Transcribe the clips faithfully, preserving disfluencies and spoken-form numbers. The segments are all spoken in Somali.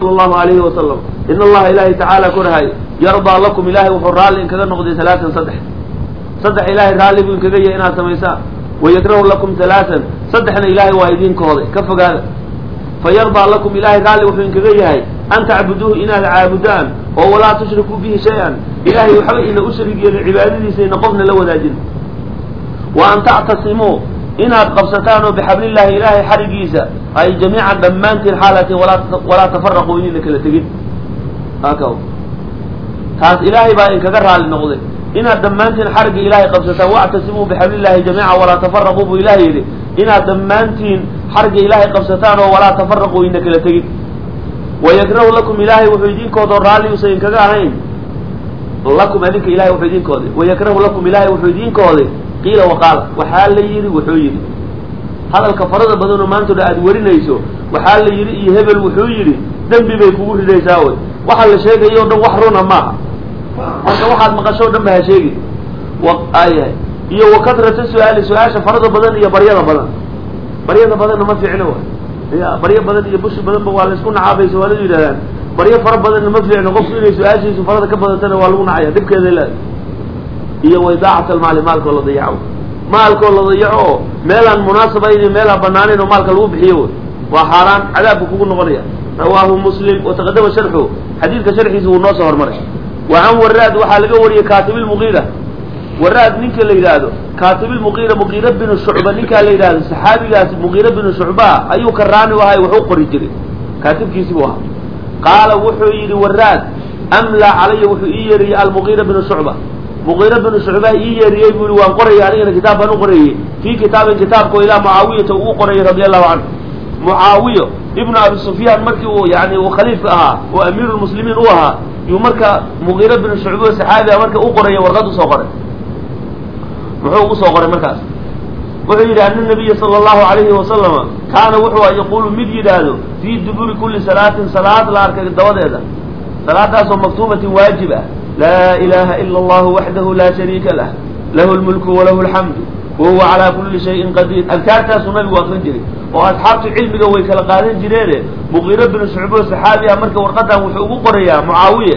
صلى الله عليه وسلم إن الله إلهي تعالى كرهاي يرضى لكم إلهي وحرال إن كذا نقضي ثلاثا صدح صدح إلهي رالي بإن كذا إنها سميسا ويكره لكم ثلاثا صدحنا إلهي وايدين كوضي كف قال فيرضى لكم إلهي رالي وحين كذا أن تعبدوه إنا العابدان ولا تشركوا به شيئا إلهي يحب إن أشرك العبادة سينقفنا لو ذاجل وأن تعتصموا إنها قبستان بحبل الله إلهي حرقيسا أي جميعا دمانت الحالة ولا ولا تفرقوا إني لك لتجد هكذا هذا إلهي بقى إن كجرها للنقضي إنها دمانت الحرق إلهي قبستان واعتصموا بحبل الله جميعا ولا تفرقوا بإلهي إنها دمانت حرق إلهي قبستان ولا تفرقوا إنك لتجد ويكره لكم إلهي وحيدين كود الرالي وسين كجاهين لكم أنك إلهي وحيدين كود ويكره لكم إلهي وحيدين كود قيل وقال وحال يري وحيري هذا الكفرة بدون ما أنتم أدورين يسوع وحال يري يهبل وحيري دم بيكوه ليساوي وحال شيء يوم وحرنا معه واحد مقشوا دم بهالشيء وآية هي وكثرة السؤال سؤال فرض بدن هي بريضة بدن بريضة بدن ما في علوه هي بريضة بدن يبص بدن بوالس كون عابي سؤال يدهن بريضة فرض بدن ما في علوه قصير سؤال شيء فرض كبر سنة والون عيا دب كذا لا هي وإضاعة المال مالك ولا ضيعه مالك ولا ضيعه مالا مناسبين مالا بنانين ومالك الوب حيوه وحرام عذاب كون غريا رواه مسلم وتقدم شرحه حديث كشرحه هو الناس هرمره وعن وراد وحال وري كاتب المغيرة وراد نينك اللي يراده كاتب المغيرة مغيرة بن الشعبة نينك اللي يراده صحابي لاس مغيرة بن الشعبة أيو كراني وهاي وحو قريجري كاتب كيسبوها قال وحو يري وراد أملا علي وحو يري المغيرة بن الشعبة مغيرة بن الشعبة يري يقول وان قري يعني كتاب أنا قري في كتاب كتابه إلى معاوية وقري رضي الله عنه معاوية ابن أبي سفيان مركي يعني وخليفة وأمير المسلمين وها يمرك مغيرة بن الشعبة الصحابي مرك أقرأ ورقة صغرى وحو صغرى مركز وحيد أن النبي صلى الله عليه وسلم كان وحوى يقول مدي داده في دبور كل صلاة صلاة لا أركب الدواد هذا صلاة مكتوبة واجبة لا إله إلا الله وحده لا شريك له له الملك وله الحمد وهو على كل شيء قدير أذكار تاسو نبي وأخرين جري وأصحاب العلم قوي كالقادين جريره مغيرة بن الشعبة الصحابي أمرك ورقتها وحقوق قرية معاوية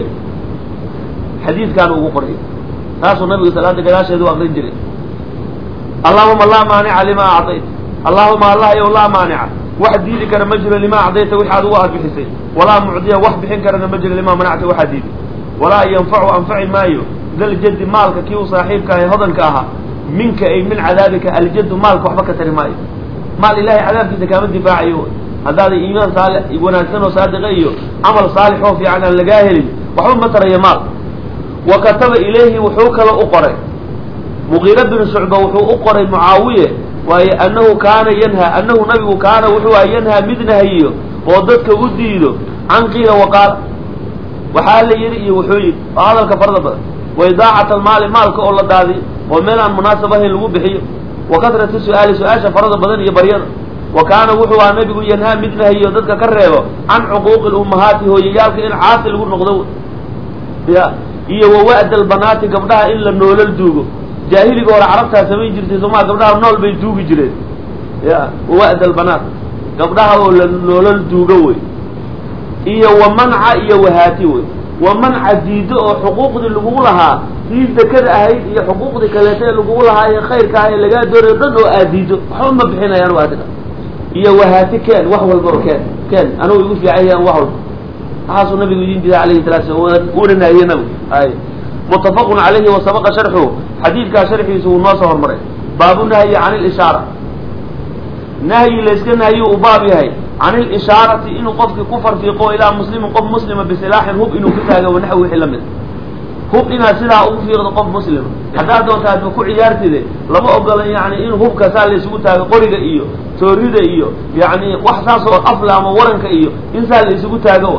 حديث كانوا قرية تاسو نبي صلى الله عليه وسلم وأخرين جري اللهم الله مانع لما أعطيت اللهم الله يا الله مانع واحد دينك أنا مجرى لما أعطيت وحد واحد بحسين ولا معدية واحد بحنك أنا مجرى لما منعت واحد ديني ولا ينفع أنفع مايو ذا الجد مالك كيو صاحبك هضنك أها منك أي من عذابك الجد مالك وحبك ترماي مال الله عذابك إذا كان دفاعي هذا إيمان صالح يقول أنسان صادقيه عمل صالح في عنا اللقاهل وحب متر يمال وكتب إليه وحوك لأقرأ مغيرة بن شعبة وحو أقرأ معاوية وهي أنه كان ينهى أنه نبي كان وحو ينهى مدنهيه وضدك قديده عن قيل وقال وحال يرئي وحوي وهذا الكفر ضبط وإضاعة المال مالك أولا دادي ومن مناسبة الوبحي وكثرة السؤال سؤال فرض بدن يبرير وكان وحوى النبي ينهى مثله يدك كرهه عن عقوق الأمهات هو يجالك إن عاصل يقول نقضوه يا هي ووعد البنات قبلها إلا النول الدوغو جاهلي قول عرفتها سمين جرتي ثم قبلها النول بيدوغ جريد يا ووعد البنات قبلها النول الدوغو هي ومنع هي وهاتي ومنع ديده حقوق اللي لها في ذكر أهي هي حقوق ذكرتها اللي لها هي خير كاهي اللي قاعد دور ضد وأديده حوم بحنا يا رواتنا هي وهاتي كان وحول البركان كان أنا يقول في عيان وحول حاصل النبي يدين بذا عليه ثلاثة ورنا هي نبي أي متفق عليه وسبق شرحه حديث كشرحه يسوي الناصر المرء باب النهي عن الإشارة نهي ليس نهي وباب هي عن الإشارة إنه قف كفر في قول إلى مسلم قف مسلم بسلاح هب إنه كتاجه ونحوه حلمه هب إنها سلاح في قف مسلم حتى دوت هذا كل عيارتي ذي لما أقول يعني إنه هب كسال يسقطها قرية إياه توريد إياه يعني وحساس أفلام ورنك إياه إنسان يسقطها جوا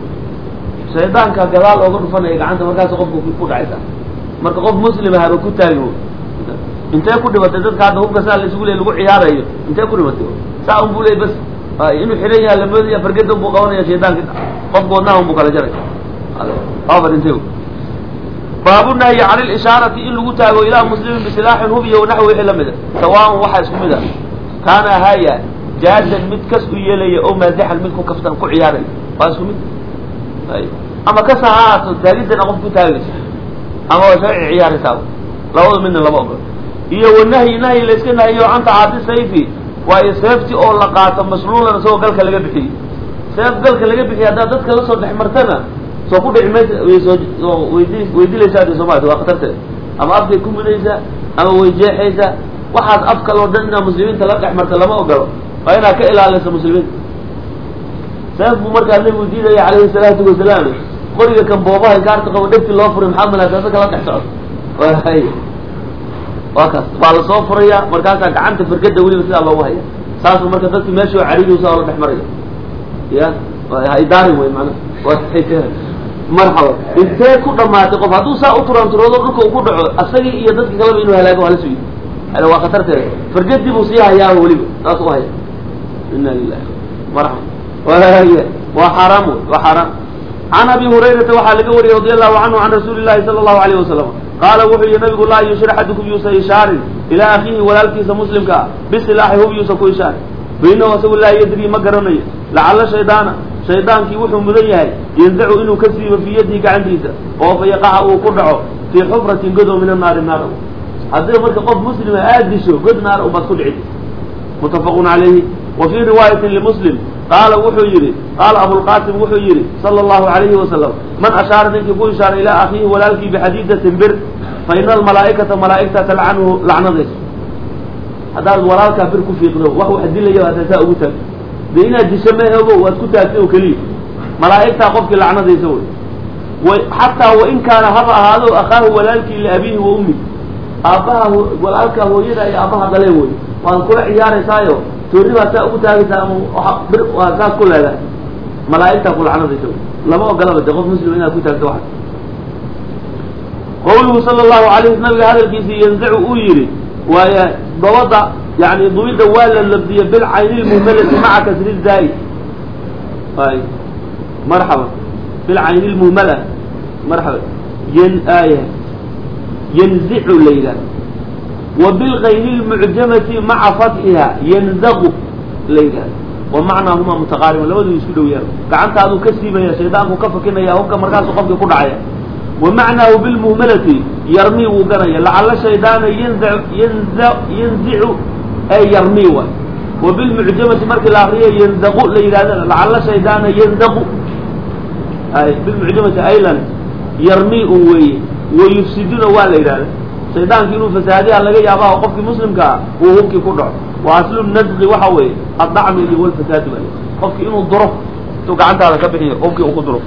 سيدان كجلال أقول فنا يقعد مركز قف كفر عيسى مركز قف مسلم هذا كتاجه أنت يكون بتجد هذا هب كسال يسقط له لقوا عياره إياه أنت يكون بتجد سأقول بقولي بس إنه حرية لما يجي فرقتهم بقوانين يا شيطان كده قبضناهم بقى لجري هذا انتهوا باب النهي عن الإشارة إن لو تاجوا إلى مسلم بسلاح هبي ونحوه حلمه سواء واحد اسمه كان هيا جادا متكس يلي أو مازح الملك كفتن كعياري فاسكمي أي أما كساعات تجد أنا قف تاجس أما شيء عيار ساو لا أقول منه لا بقول هي والنهي نهي ليس كنا هي عن تعاطي سيفي ويسفتي أو لقات مسلول نسوي قال كلا جبتي سيف قال كلا جبتي هذا ضد كلا صوت حمرتنا سو كل عماد ويدي ويدي ليس هذا سمعت وقترته أما أبدي يكون ليس أما ويجي حيزة واحد أفكار ودنا مسلمين تلقى حمرت لما أقول فأنا كإله ليس مسلمين سيف مركز اللي ودي عليه الصلاة والسلام قرية كان باباه كارت قودت الله فر محمد هذا كلا تحصل وهي وكاس بعد صفرية مركز كعنت فرقة ولي بس الله وهي صار مركز بس ماشي وعريض وصار بحمرية يا هاي داري وين معنا وحيته مرحبا انت كل ما تقف هذا ساعة أطران ترى لك وكل أصلي يدك كلام إنه هلاك ولا شيء أنا وقترت فرقة دي مصيحة يا ولي ناس وهي إن لله مرحبا وهي وحرام وحرام عن أبي هريرة وحال قوري رضي الله عنه عن رسول الله صلى الله عليه وسلم قال وحي النبي الله يشير أحدكم يوسى إشار إلى أخيه ولا الكيس مسلم كا بسلاحه هو يوسى إشار فإنه رسول الله يدري مقرني لعل شيطان شيطان كي وحو مذيه ينزع إنه كسب في يده كعنديسة وهو يقع وقرعه في حفرة قدو من النار النار هذا مرك قف مسلم آدسه قد نار وبس كل عد متفق عليه. وفي رواية لمسلم قال وحيري قال أبو القاسم وحيري صلى الله عليه وسلم من أشار منك يقول إشار إلى أخيه ولالك بحديدة بر فإن الملائكة ملائكة تلعنه لعنه هذا الورالك برك في قلوه وهو حد لي هذا سأقوتك دينا الجسمه هو واسكت أكله كليه ملائكة قفك لعنه يسوي وحتى وإن كان هذا هذا أخاه ولالك لأبيه وأمي أباه ولالك هو يدعي أباه قليوي وأن كل عيار سايو توري ما تأقوتها يسامو بر وهكذا كل هذا ملائكة كل عنه يسوي لما قال بدي قف مسلم هنا كنت واحد قوله صلى الله عليه وسلم هذا الكيس ينزع أويري وضوضع يعني ضوي دوالا الذي بالعين المهملة مع كسر الزاي هاي مرحبا بالعين المهملة مرحبا ين آية ينزع ليلا وبالغين المعجمة مع فتحها ينزغ ليلا ومعناهما متقاربون لو يسكدوا يا كعنت هذا كسيبه يا شيطان وكفكنا يا هو كمركاس قفك كدعيا ومعناه بالمهملة يرمي وقرية لعل الشيطان ينزع ينزع ينزع أي يرمي وبالمعجمة مرك الآخرية ينزغ ليلا لعل الشيطان ينزغ أي بالمعجمة أيضا يرمي وي ويفسدون والليلا شيطان كينو فسادها لقى يابا وقفك مسلم كا وهو كي كدع وأصل النزغ وحوي الضعم اللي هو الفساد بقى قفك إنه الضرف تقعنت على كبحي قفك وقدرف.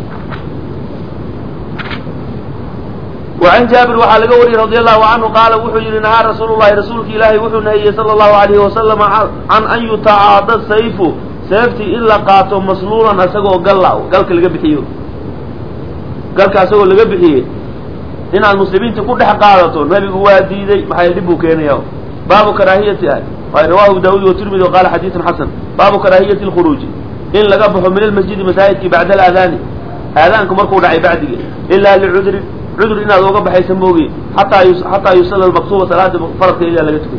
وعن جابر وحال قوري رضي الله عنه قال وحي نهى رسول الله رسولك إلهي وحي نهي صلى الله عليه وسلم عن أن يتعاضى السيف سيفتي إلا قاتل مسلولا أسقه قلع قالك اللي قبحيه قالك أسقه اللي قبحيه إن المسلمين تكون لها قادته النبي هو ديدي ما حيدبه كينا يوم باب كراهية رواه داود والترمذي وقال حديث حسن باب كراهية الخروج إن لقبه من المسجد مساجد بعد الأذان أذانكم مركوا دعي بعد إلا لعذر عذر إن هذا وقبح يسموه حتى حتى يصلى المقصود صلاة فرض إلى لقيتكم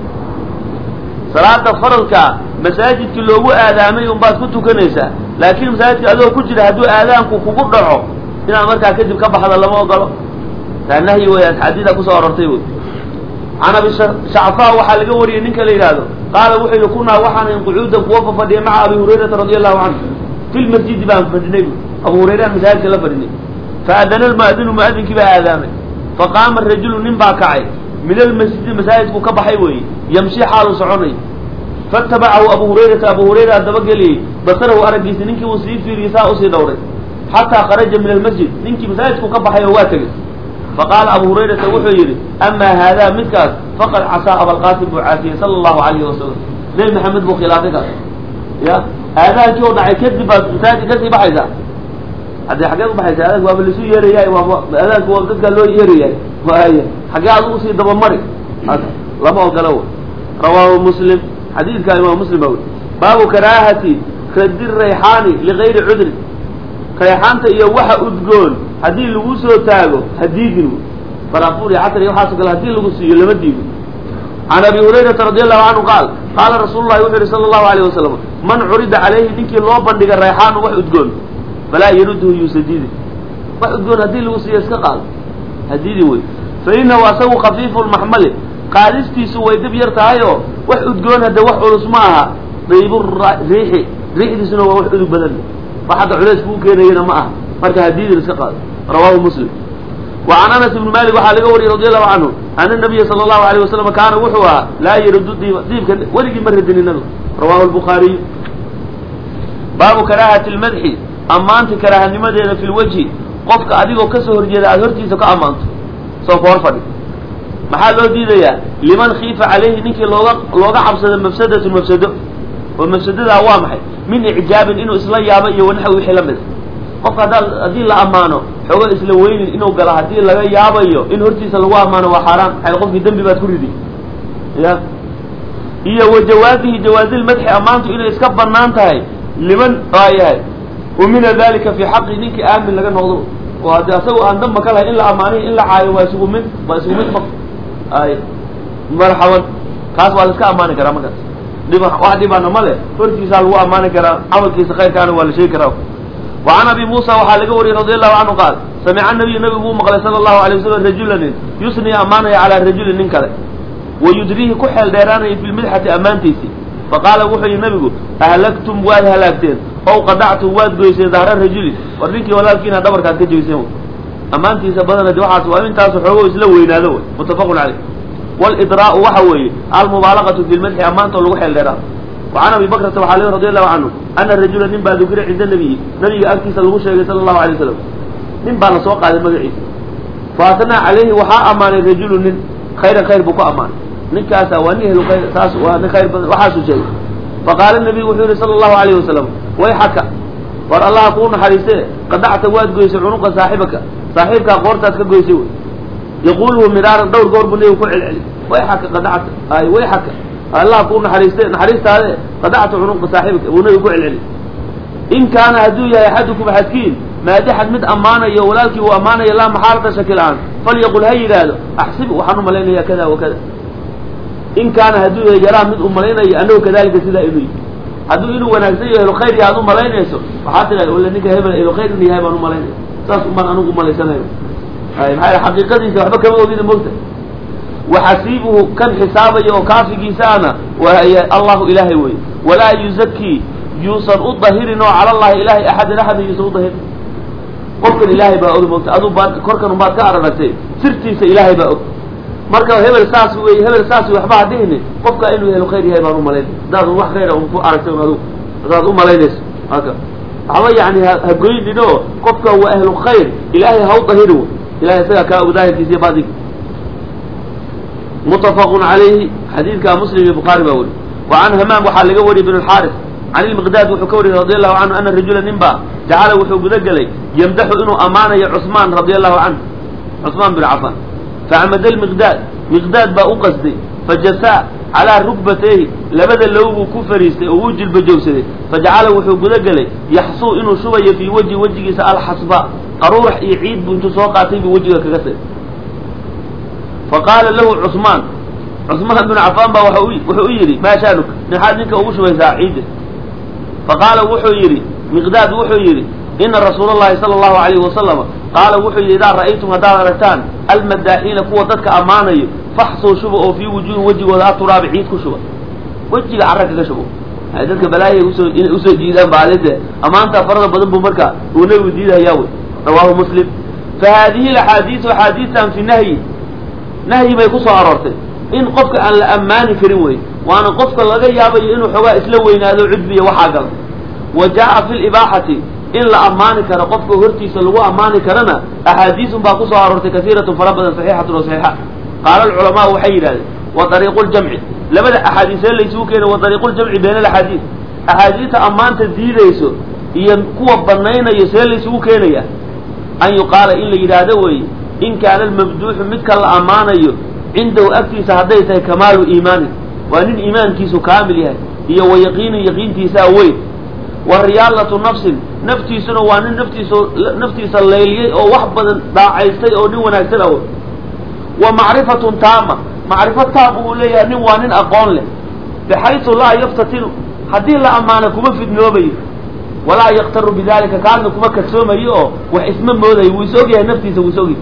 صلاة فرض كا مساجد كله آذامي وبعد كنتوا كنيسة لكن مساجد هذا كجر هذو آذانكم كقدعوا إن أمريكا كذب كبح هذا الله ما قاله لأنه هو يتحدد أكو صورتين عن أبي شعفاء وحال قوري إنك ليلاده قال وحي كنا وحنا قعودا ووقف مع أبي هريرة رضي الله عنه في المسجد بان فدنيه أبو هريرة مساجد كلا فدنيه فأذن المؤذن مؤذن كبا آذامه فقام الرجل ننبع كعي من المسجد مساجد كبحيوي يمشي حاله صعوني فاتبعه أبو هريرة أبو هريرة دبق لي بصره أرقيس ننك وصيب في رساء أسي دوري حتى خرج من المسجد ننك مساجد كبحيواتك فقال أبو هريرة وحيري أما هذا مكاس فقد عصى أبا القاسم وعافية صلى الله عليه وسلم ليه محمد بو خلافك يا هذا جو دعي كذب مساجد كذب حيزا هذا حقيقة بحيزا هذا هو اللي سو يرياي هذا هو قد له يرياي وهي حقيقة أوصي دبمري هذا لما قالوا رواه مسلم حديث كان إمام مسلم أول باب كراهة خد الريحان لغير عذر ريحانته يوحى أدقون هدي لغوسو تاغو هديدنو فرافوري عطر يوحاسو قال هدي لغوسو يلمدينو عن أبي هريرة رضي الله عنه قال قال رسول الله صلى الله عليه وسلم من عرض عليه دينك الله بندق الريحان وحي أدقون falaa yaruduhu yusadidi wax udgoon haddii lagu siiyo iska qaado hadidi wey fa inahu asagu khafiifu lmaxmali qaadistiisu way dib yar tahay oo wax udgoon hadda wax culus ma aha daybu riixi riixdiisuna waa wax udug badan wax hadda culays kuu keenayana ma aha marka hadidin iska qaado rawahu muslim وعن أنس بن مالك وحا لغا وري رضي الله عنه أن النبي صلى الله عليه وسلم كان وحوها لا يرد الديب ديب كان ولقي مرد النبي رواه البخاري باب كراهة المدح أمانت كراهة لمدينة في الوجه قفك أديقو كسهر جيدا أهرتي سكا أمانت سوف ورفض محال لو دي ديا لمن خيف عليه نك لوغا حبسد مفسدة مفسدة والمفسدة أوامحي من إعجاب إنه إسلا يابا ونحو حلمد qofka haddaad haddii la ammaano xoogo isla weynin inuu galo haddii laga yaabayo in hortiisa lagu ammaano waa xaaraan maxay qofkii dembi baad ku ridi ya iyo wa jawaazihi jawaazilmadxi ammaantu inay iska banaan tahay liman aa yahay umina dalika fi xaqi ninkii aamin laga noqdo oo haddii asagoo aan damba ka lahay in la ammaanayo in la caayo waa isugu mid waa isugu mid maq ay marxaban kaas waa la iska ammaani karaa markaas dhib wax dhibaana ma leh hortiisa lagu ammaani karaa camalkiisa khayrkaana waa la sheegi karaa وعن أبي موسى وحال قوري رضي الله عنه قال سمع النبي النبي مقال صلى الله عليه وسلم رجلا يثني أمانه على رجل ننكره ويدريه كحل ديرانه في المدحة أمانتيسي فقال وحي النبي أهلكتم واد هلاكتين أو قدعتم واد قيسين ظهر الرجل ورنك ولكن دبر كانت تجيسين أمانتيسي بدنا دوحات وأمين تاسو حقوه يسلوين هذا متفق عليه والإدراء وحوي المبالغة في المدح أمانته لوحل ديرانه وعن أبي بكر وحاله رضي الله عنه أن الرجل نبى ذكر عند النبي نبي أكتس الغشة صلى الله عليه وسلم نبى نسوق على المدعي فأثنى عليه وحاء أمان الرجل نن خير خير بكاء أمان نكاسا ونهل خير ساس ونخير وحاسو شيء فقال النبي وحير صلى الله عليه وسلم ويحك ور الله أقول حديثه قدعت واد قيس عنق صاحبك صاحبك قورتك قيسه يقوله مرارا دور قور بني وكل العلي ويحك قدعت أي ويحك الله أقول حريستين حريست هذا قدعت عنق صاحبك ابونا يقول العلي إن كان هدو يا أحدكم حسكين ما دحد مد أمانة يا ولالك وأمانة لا محارة شكل عام فليقول هي قالوا أحسب وحنو ملينا يا كذا وكذا إن كان هدو يا جرى مد أملينا أنه كذلك سيدا إلي هدو إنه ونكسي له خير يا أنو ملينا يسو وحتى ولا نك هبل له خير إني هبل أنو ملينا ساس أمان أنو ملينا سنة هاي هاي حقيقة دي سوحبك ما أودين المكتب وحسيبه كان حسابه وكافي جيسانا وهي الله إلهي وي ولا يزكي يوصل الظهير نوع على الله إلهي أحد أحد يوصل الظهير قركن إلهي بقى أقول موت أدو بارك قركن وبارك أعرفتي سرتي إلهي بقى مركب هبل ساس وي هبل ساس ويحبها دهني قفك إنه يهلو خير هاي بقى ملاين دار الله خير ومفو أعرفتون هذو هذو ملاينس هكذا عوا يعني هقولي لنو قفك هو أهل خير إلهي هو ظهيره إلهي سيكا كأوداهي في سيبادك متفق عليه حديث كان مسلم البخاري بقول وعن همام وحال قوري بن الحارث عن المقداد وحكوري رضي الله عنه أن الرجل نبا جعل وحب ذقلي يمدح إنه أمانة يا عثمان رضي الله عنه عثمان بن عفان فعمد المقداد مقداد بقى قصدي فجساء على ركبتيه لبدا اللوب كفريسي ووجه البجوسي فجعل وحب ذقلي يحصو إنه شوية في وجه وجهه سأل حصباء أروح يعيد بنت سوقاتي بوجهك كغسل فقال له عثمان عثمان بن عفان با وحو يري ما شانك نحاد نك ugu shubaysaa ciid فقال وحو يري مقداد وحو يري إن رسول الله صلى الله عليه وسلم قال وحو يري إذا رأيتم هذا رتان المداحين قوة ضدك أمانة فحصوا شبه في وجوه وجه ولا تراب عيد كشبه وجه عرك كشبه هاي ضدك بلاي وسو جيدان بعده أمانة فرض بدن بمركة ونبي ديدها ياوي رواه مسلم فهذه الحديث وحديثا في النهي نهي ما يكون صارته إن قفك أن الأمان كروي وأنا قفك لغا يابي إنه حواء إسلوين هذا عدبية وحاقل وجاء في الإباحة إن لأمان كان قفك هرتي سلوى أمان كرنا أحاديث باقو صارته كثيرة فربدا صحيحة وصحيحة قال العلماء وحير هذا وطريق الجمع لبدأ أحاديث اللي يسوكين وطريق الجمع بين الأحاديث أحاديث أمان تزيد يسو ينقوى بنين يسير يسوكين أن يقال إلا إرادوي إن كان الممدوح مثل الأمانة عنده أكتس هديته كمال إيمانه وأن الإيمان كيسو كامل هي ويقين يقين تيساوي والريالة نفس نفتي سنة وأن نفتي نفتي الليلية أو وحبا داعيستي أو نوانا كتلو ومعرفة تامة معرفة تامة ليها نوانا أقول له بحيث لا يفتتن هذه الأمانة كما في النوبي walaa yaktaru bidalika kaadna kuma kadsoomayo oo wax isma moodayo wuu is ogyahay naftiisa wuu is ogyahay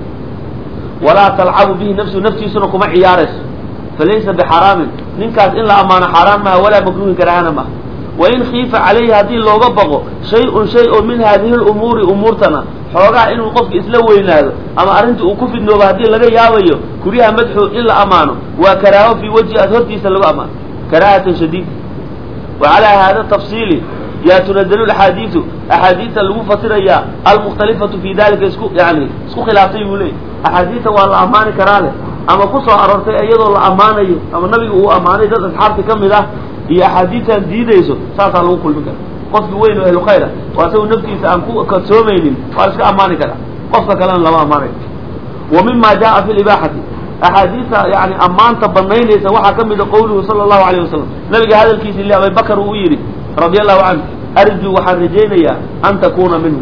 walaa talcabu bihi nafsu naftiisuna kuma ciyaarayso falaysa bixaraamin ninkaas in la amaano xaaraan maha walaa makruuhin karaahana maha wain khiifa calayhi haddii looga baqo shay-un shay oo min haadihi lumuuri umuurtana xoogaa inuu qofka isla weynaado ama arrinta uu ku fidnoobo haddii laga yaabayo kuriha madxu in la amaano waa karaaho fii wajhi ad hortiisa lagu amaano karaahatan shadiid wa calaa haada tafsiili yaa tunadalu axaadiidu axaadiidta lagu fasirayaa almukhtalifatu fi dalika isku yani isku khilaaftay buu leeyay axaadiidta waa la amaani karaa leh ama ku soo aroortay iyadoo la ammaanayo ama nabiga uu ammaanay dad asxaabti ka mid ah iyo axaadiidtaan diidayso saasaa lagu kulmi kara qofki weyn oo ahlu khayra waa isagu naftiisa aan ku kadsoomaynin waa la iska ammaani karaa qofka kalena lama ammaanayo wa mima jaa fi libaaxati axaadiista yani ammaanta banaynaysa waxaa ka mida qawluhu sala allahu alayh wasalam nabiga hadalkiisi li abibakar uu u yidhi radia allahu canhu arjuu waxaan rajaynayaa an takuna minhu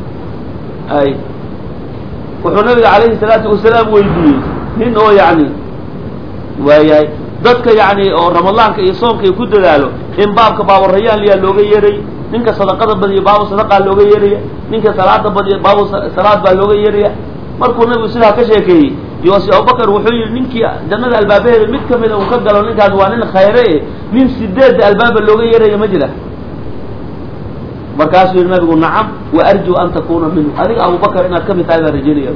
ay wuxuu nabiga calayhi salaatu wasalaam weydiiyey nin oo yani waayahay dadka yani oo ramadaanka iyo soomka ku dadaalo in baabka baaburayaan liyaa looga yeeray ninka sadaqada badiyo baabu sadaqaa looga yeeraya ninka salaada badiyo baabu salaad baa looga yeeraya markuu nabigu sidaa ka sheekeeyey yoose abubakar wuxuu yihi ninkii jannada albaabaheeda mid kamida uu ka galo ninkaas waa nin khayre e nin sideedda albaaba looga yeeraya ma jira markaasuu yihi nabigu nacam wa arjuu an takuna minhu adiga abubakar inaad kamid tahay baan rajaynaya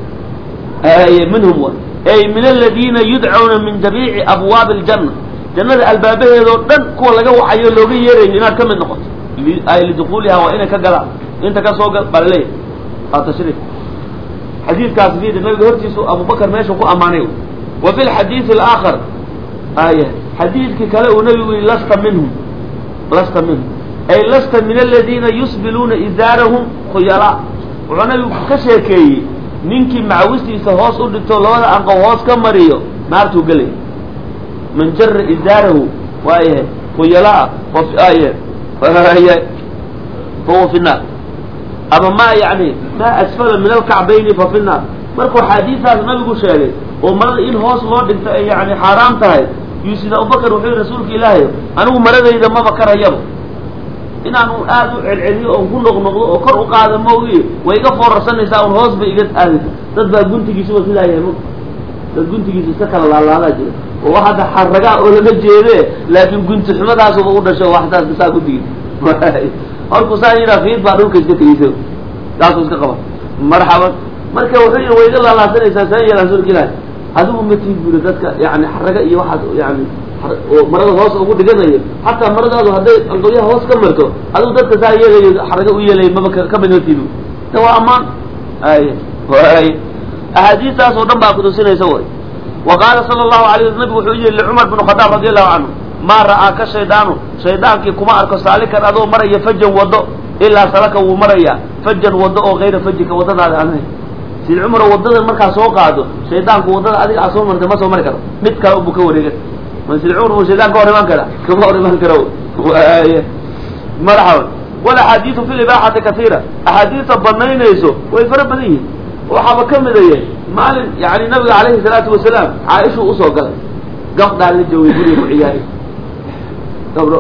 minhum wa ay min aladiina yudcawna min jamiici abwaabi aljanna jannada albaabaheeda oo dhan kuwa laga wacayo looga yeerayo inaad ka mid noqoto ay lidukuuliha waa inay ka galaan inta ka soo gal baa laleeyahay waa tashriif xadiidkaas fiidi nabiga hortiisu abubakar meesha ku ammaanay wa fi lxadiidi alaakhar aya xadiidkii kale uu nabigu yihi lasta minhum lasta minhum ay lasta min aladiina yusbiluuna izaarahum khuyalaa wuxuu nabigu ka sheekeeyey ninkii macawistiisa hoos u dhigto labada anqow hoos ka mariyo naartuu gelay man jara izaarahu waayahay khuyalaa ay fahuwa fi nnaar ama ma yani maa asfala min alkacbayni fa fi nnaar markuu xaadiisaas nabigu sheegay oo marada in hoos loo dhigto ay yani xaaraam tahay yuu sida abubakar wuxuu yihi rasuulka ilaahay anigu maradayda maba karayaba inaanu aada u celceliyo oon ku noqnoqdo oo kor u qaada maogi way iga foorarsanaysaa un hoos bay iga aadaysa dad baa guntigiisuba sidaa yahay ma dad guntigiisa iska kala laalaadaa jira oo wax hadda xaragaa oo laga jeede laakiin gunti xumadaasuba u dhasho waxtaas saa guntigiisa horku saa yihaa fiid baa dhulka iska tegeysa saasuu iska qaba marxaban marka wuxuu yihi way iga laalaasanaysaa saa yeela rasuulka ilaahi adigu ma tiid buri dadka yani xaraga iyo waxaas yani oo marada hoos ugu dhiganayo xataa maradaadu hadday anqoyaha hoos ka marto adigu dadka saa yeelayo xaraga u yeelay maba ka midnatiidu ta waa ammaan ay ay axaadiistaas oo dhan baa kutusinaysa way wa qaala sala allahu alay wasl nabigu wuxuu yihi licumar bn khadaab radi allahu canhu maa ra'aa ka shaydaanu shaydaankii kuma arko saalikan adoo maraya fajan wado ilaa salaka wuu marayaa fajan wado oo kayra fajika wadadaada aan ahayn sid cumar oo wadadan markaa soo qaado shaydaanku wadada adiga aa soo martay ma soo mari karo mid kale unbuu ka wareega sid cumar buu shaydaan ka hor imaan kara kama hor imaan karo marxaban walaxaadiidu fi libaaxati kaiira axaadiista banaynayso way fara badan yihin waxaaba ka midaya maalin yani nabiga calayhi salaatu wasalaam caaishuu usoo galay gabdhaa la joogay guriga ku ciyaari gabdho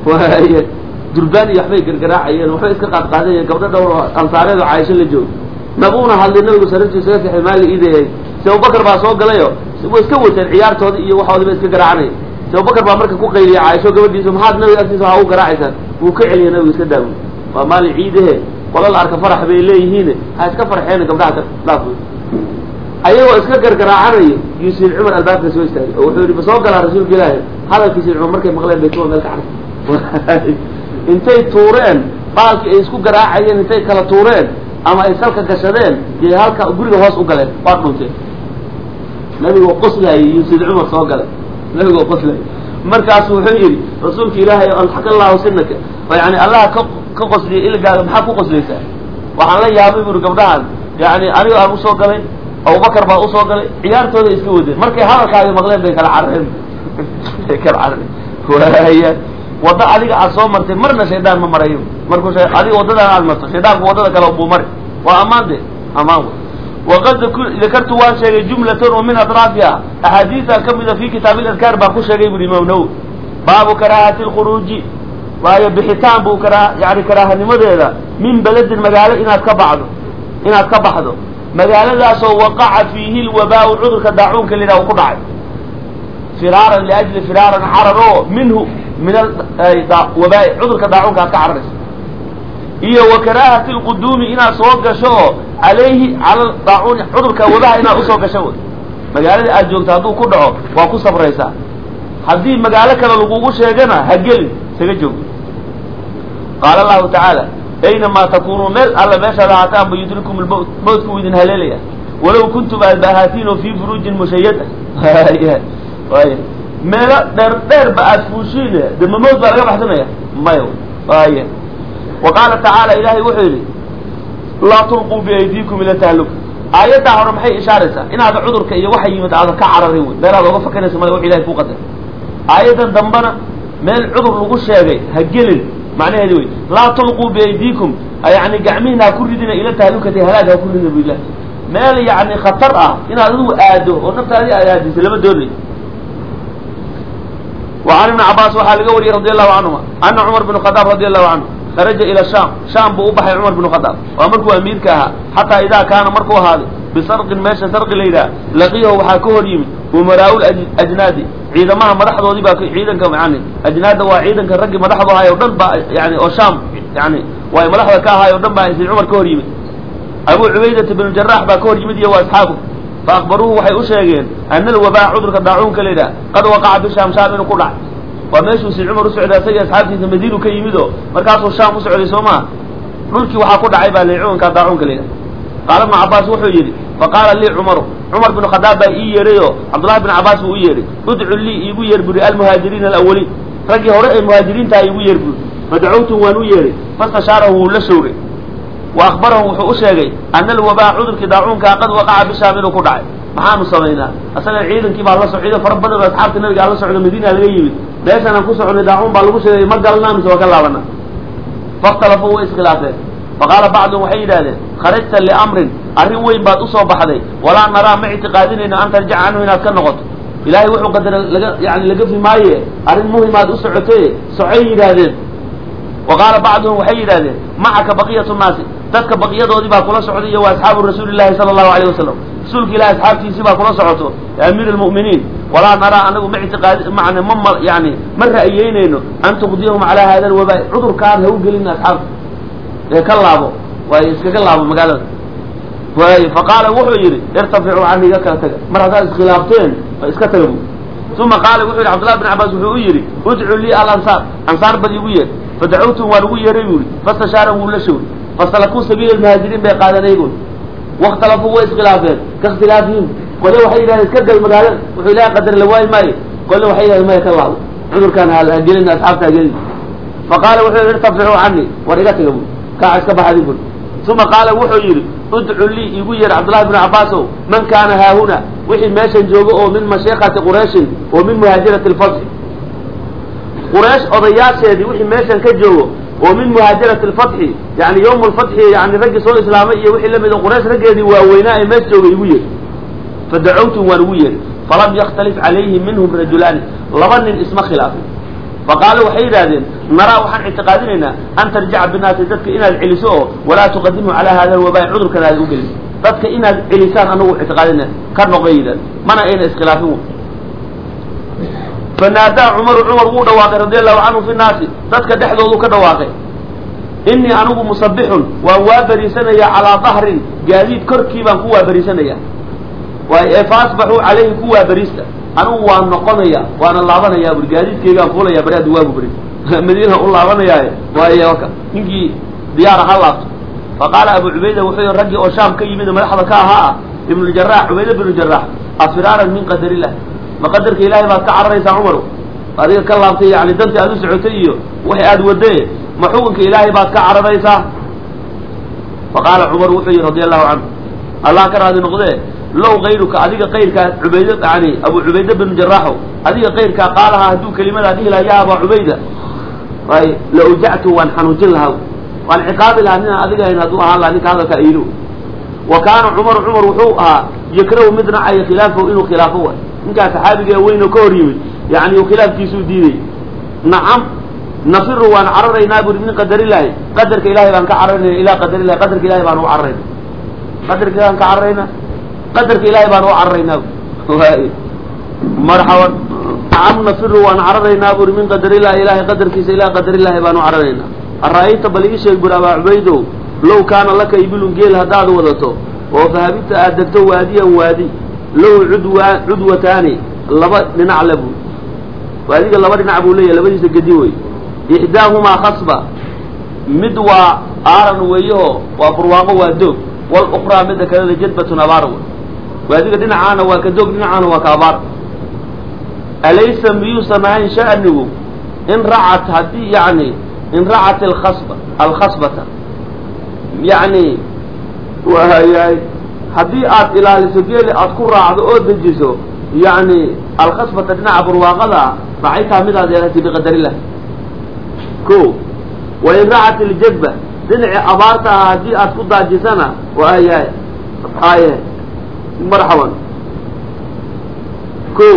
durbaan iyo waxbay gargaraacayeen waxbay iska qaadqaadayeen gabdho dhowr ansaareed oo caaisho la jooga nabuna hadlay nabigu sarartiisa ka fixay maali iidayay si abubakar baa soo galayo way iska wateen ciyaartooda iyo waxooda ba iska garaacanaya si abubakar baa marka ku qayliyay caaisho gabadhiisa maxaad nabiga agtiisa waa u garaacaysaan wuu ka celiyay nabigu iska daawo waa maalin ciidahe qola la arka farax bay leeyihiin ha iska farxeen gabdhaha ka dhaaf ayagoo iska gargaraacanayo yuu sayid cumar albaabka soo istaagay oo wuxuu yihi ma soo galaa rasuulka ilaahi hadalkii sayid cumar markay maqleen bay kuwa meel ka cartay intay tuureen baalkii ay isku garaacayeen intay kala tuureen ama ay salka gashadeen yay halka guriga hoos u galeen waa dhunteen nabigoo qoslaayay yuu sayid cumar soo galay nabigoo qoslaayay markaasu wuxuu yidhi rasuulka ilaahay alxaq allahu sinaka yani allaha ka ka qosliyay ilgaaga maxaa ku qoslaysaa waxaan la yaabay buri gabdhahan yani anigo aan usoo galay abubakar baa usoo galay ciyaartooda iska wadeen markay hadalkaaga maqleen bay kala carareen bay kala carareen waaya wadda adiga aad soo martay marna shaydaan ma marayo markuu adiga waddadan aad marto shaydaanku waddada kale buu mari waa ammaan de ammaan waqad dakartu waan sheegay jumlatan oo min atraafiha axaadiisa kamida fi kitaab iladkaar baan ku sheegay buri imaam nawowi baabu karaahati lkhuruuji waayo bixitaan buu karaa yani karaahanimadeeda min beledin magaalo inaad ka baxdo inaad ka baxdo magaaladaasoo waqaca fiihi lwabaau cudurka daacuunka la yidhaha ku dhacay firaaran liajli firaaran carar oo minhu min alwabaai cudurka daacuunka aad ka cararayso iyo wa karaahati lquduumi inaad soo gasho oo calayhi cala daacuuni cudurka wabaha inaad usoo gasho wy magaalada aad joogto hadduu ku dhaco waa ku sabraysaa haddii magaalo kale lagugu sheegana ha gelin isaga joogto qaala allahu tacaala aynamaa takunuu meel alla meeshaad ahaataan ba yudrikum lmowt mawtka uu idin haleelaya walow kuntum aad bahaatiin oo fii furuujin mushayada waaya meelo dheer dheer ba aad fuushiin de ma mawt baa laga baxsanaya maya waaya wa qaala tacaala ilaahay wuxuu yidhi laa tulquu biaydiikum ila tahluka aayaddaa hore maxay ishaaraysaa inaada cudurka iyo waxa yimid aada ka cararin wey meelaad oga fakanaysa maya wax ilahay kuu qadar aayaddan dambana meel cudur lagu sheegay ha gelin macnaheedi wey laa tulquu biaydiikum yani gacmihiina ha ku ridina ila tahlukati halaag ha ku ridina bu ilah meel yani khatar ah inaad adigu aado oo naftaadii aad aadisay lama doonay wa can ibni cabaas waxaa laga wariyey radi allahu canhuma ana cumar bn khadaab radi allahu canhu kharaja ila sham sham buu u baxay cumar bn khadaab waa markuu amiirka ahaa xataa idaa kaana markuu ahaaday bisarqin meesha sarqi la yidhaha laqiyahu waxaa ka hor yimid umaraau ajnaadi ciidamaha madaxdoodii baa ciidanka yani ajnaada waa ciidanka raggii madaxdu ahay o dhan baa yani oo sham yani waay madaxda ka ahaay o dhan baa sayd cumar ka hor yimid abu cubaydata bnu jarax baa ka hor yimid iyo waa asxaabu fa akbaruuhu waxay u sheegeen ana alwabaa cudurka daacuunka la yidhaha qad waqaca bishaam shaam inuu ku dhacay waa meeshuu sayd cumar u socday asagii asxaabtiisa madiinu ka yimid oo markaasuu shaam u socday soo maha dhulkii waxaa ku dhacay baa la cudankaa daacuunka la yidhaha qaala ibnu cabaas wuxuu yidhi faqaala lii cumaru cumar binu khadaab baa ii yeedhay oo cabdullahi bn cabaas buu u yeedhay udcu lii iigu yeer buri almuhaajiriina alawaliin raggii hore ee muhaajiriintaa iigu yeer buri fadacawtuhu waan u yeedhay fastashaarahu wuu la showray wa akhbarahu wuxuu u sheegay ana alwabaa cudurkii daacuunkaa qad waqaca bishaam inuu ku dhacay maxaanu samaynaa asaga ciidankii baa la so ciidan fara badan oo asxaabta nabiga aan la socdo madiina laga yimid meeshan aan ku soconay daacuun baa lagu sheegay ma galnaa mise waa ka laabana fakhtalafuu way iskhilaafeen faqaala bacduhum waxay yidhahdeen kharajta liamrin arrin weyn baad usoo baxday walaa naraa ma ictiqaadinayno an tarjica canhu inaad ka noqoto ilaahay wuxuu qadara laga yani laga fi maaye arrin muhimaad u socotaye socay yidhaahdeen wa qaala bacduhum waxay yidhahdeen macaka baqiyatu nnaasi dadka baqiyadoodii baa kula socday iyo wa asxaabu rasuuli llahi sala allahu alayh wasalam rasuulka ilahi asxaabtiisii baa kula socoto amiir lmu'miniin walaa naraa anagu ma ictiqaadi man ma yani ma ra'yeynayno an tuqdiyahum calaa hada alwabaa cudurkaan ha u gelin asxaabta ee ka laabo waay iskaga laabo magaalada waay faqaala wuxuu yidhi irtaficuu cani iga kala taga mar haddaad iskhilaafteen iska taga bu uma qaala wuxuu yidhi cabdullahi bn cabaas wuxuu u yidhi udcu lii alansaar ansaar bad igu yeer fadacawtuhum waan ugu yeeray buu yihi fastashaara wuu la showray fasalakuu sabiila almuhaajiriin bay qaadeen ayagoon wakhtalafuu way iskhilaafeen kakhtilaafihim qole waxay yidhahdeen iska gal magaalada wuxuu ilahay qadar la waayi maayo qole waxay yidhahdeen maya ka laabo cudurkaan hagelin asxaabta hagelin faqaala wuxuu yidhi irtaficuu cani war iga taga bu kaaca iska baxadi bur uma qaala wuxuu yidhi udcu lii iigu yeer cabdullahi bnu cabaasow man kaana haahuna wixii meeshan joogo oo min mashiikati qurayshin oo min muhaajirati lfatxi quraysh odayaasheedii wixii meeshan ka joogo oo min muhaajirati lfatxi yani yawm lfatxi yani raggii soo islaamay iyo wixii lamid o quraysh raggeedii waaweynaa ee mees jooga igu yeer fadacawtum waan ugu yeeray falam yakhtalif calayhi minhum rajulaani laba nin isma khilaafin faqaalu waxay yidhahdeen naraa waxaan ictiqaadinaynaa an tarjica binaasi dadka inaad celiso oo walaa tuqadimhu calaa hada alwabaa cudurkan aad u gelin dadka inaad celisaan anagu ictiqaadina ka noqay yidhahd mana ayna iskhilaafin fanaadaa cumaru cumar wuu dhawaaqay radi allahu canhu fi naasi dadka dhexdoodu ka dhawaaqay inii anigu musabixun waan waa beriisanaya calaa dahrin gaadiid korkii baan ku waa beriisanaya waay ee fa asbaxuu calayhi ku waa beriista anigu waan noqonaya waana laabanayaa buri gaadiidkaygaan fuulaya bari addi waagu beri madiina u laabanayaaye waay ninkii diyaara ha laabto faqaala abu cubayda wuxuu yii raggii oo shaam ka yimid madaxda ka ahaa ah ibnujarax cubayda bnu jarax afiraaran min qadar illah ma qadarka ilaahay baad ka cararaysaa cumaru adiga ka laabtay yani dantii aad u socotay iyo wixii aad wadaye ma xukunka ilaahay baad ka cararaysaa faqaala cumar wuxuu yihi radi allahu canhu allah ka raadi noqdee low kayruka adiga kayrkaa cubayda yani abu cubayda bnu jaraxo adiga kayrkaa qaalaha hadduu kelimadaa dhihi lahaa ya aba cubayda waay la ujactu waan xanuujin lahaa waan ciqaabi lahaa ninaan adiga hayn hadduu ahaan lahaa ninka hadalkaa iilo wa kaana cumaru cumar wuxuu ahaa yakrahu mid nacaya khilaafahu inuu khilaafo waay ninkaa saxaabiga weyn oo ka hor yimid yani uu khilaafkiisuu diiday nacam nafiru waan cararaynaa buri min qadar illaahi qadarka ilahay baan ka cararaynaa ilaa qadar illahi qadarka ilahay baan u cararayna qadarka ilahi baan ka cararaynaa qadarka ilahay baan u cararaynaa marxaban am nafiru waan cararaynaa buri min qadar illahi ilahay qadarkiisa ilaa qadar illahi baan u cararaynaa ara-ayta bal ii sheeg buri abaa cubaydow low kaana laka ibilun geel haddaad wadato oo fahabita aad degto waadiyan waadi low cudwa cudwataani laba dhinac le buu waadiga laba dhinac buu leeyahay labadiisa gedi wey ixdaahumaa khasba mid waa aaran weeyaho waa barwaaqo waa doog walukhraa midda kalena jadbatun abaar wey waadiga dhinacaana waa ka doog dhinacaana waa ka abaar alaysa miyuusan ahayn sha'nigu in racat haddii yani in racat alkhasba alkhasbata yani wahayahay haddii aad ilaaliso geeli aad ku raacdo oo dejiso yani alkhasbata dhinaca barwaaqada racaytaa midaad yeelatay biqadarilah ko wain racat iljadba dhinaci abaarta ah haddii aad ku daajisana wahayahay aye marxaban ko